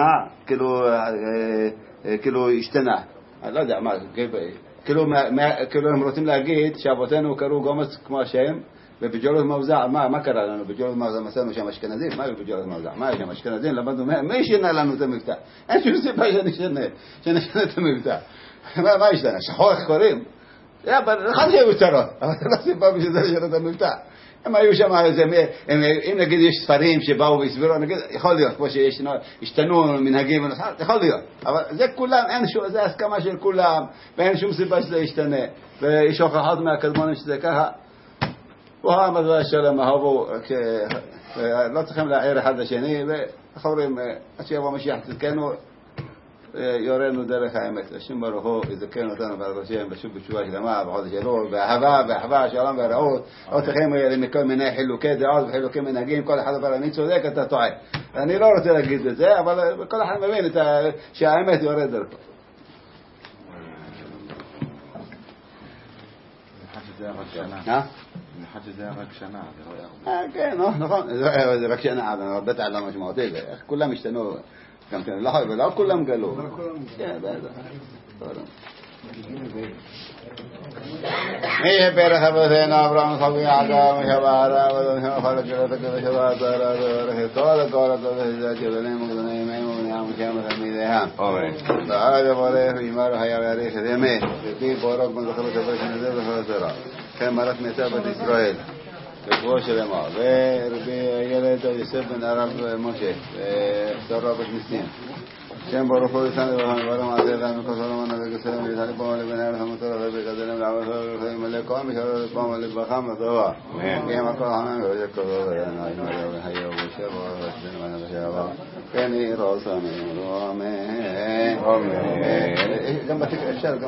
כאילו השתנה, אני לא יודע מה, כאילו הם רוצים להגיד שאבותינו קראו גומס כמו השם, ובג'ולוז מבזע, מה קרה לנו? בג'ולוז מבזע מסענו שם אשכנזים, מה בג'ולוז מבזע? מה יש שם אשכנזים? למדנו, מי ישנה לנו את המבטא? אין שום סיבה שנשנה את המבטא. מה השתנה? שחור איך קוראים? אחד שהיו צרות, אבל זה לא סיבה בשביל זה לשנות את המבטא. הם היו שם, אם נגיד יש ספרים שבאו והסבירו, נגיד, יכול להיות, כמו שהשתנו מנהגים, יכול להיות, אבל זה כולם, אין שום, זה הסכמה של כולם, ואין שום סיבה שזה ישתנה, ויש הוכחות מהקדמונים שזה ככה, והעמד והשלם אהבו, לא צריכים להעיר אחד לשני, ואחרים, עד שיבוא משיח צדקנו, יורנו דרך האמת, השם ברוך הוא יזכרנו אותנו בעזרת השם בשוב בתשובה שלמה, בחודש אלול, באהבה, באחווה, שלום ורעות, לא צריכים מכל מיני חילוקי דעות וחילוקי מנהגים, כל אחד אומר אני צודק, אתה טועה. אני לא רוצה להגיד את זה, אבל כל אחד מבין שהאמת יורד דרכו. במיוחד שזה היה רק שנה, זה לא היה הרבה. כן, נכון, זה רק שנה, אבל הרבה תעלה משמעותי, כולם השתנו. גם כן, לא כולם גלו. כן, בטח. מי פרח אבותינו אברהם חבי יעקב משבערה ודונינו חלק גלת הקדש הבאת הרב כל הכל הקדש הזה שבנים וגדונים אימו בניהם ושם תלמידיהם ועד הברך וימר היה ויאריך את ימי ופי בורק בן זכר ושבר שנזר וכל הסרה כן מלך מיטה בת ישראל לכבוד של אמר ורבי ילד יוסף בן הרב משה וסורה בת ניסים שם ברוך הוא יסן לבחן ברם עזר להם וכל סלומן וגסלם ויתחלי פה לבן הערך המותר ובגדלם לעבוד ולחיים מלא כל משאר לפעם ולבחם לטובה יהיה מקור חנן ויהיה כבוד ועיניים עליו וחייה ובשב ובשבנו ועינם בשעבר כן יראה סמים אמן גם בתקר אפשר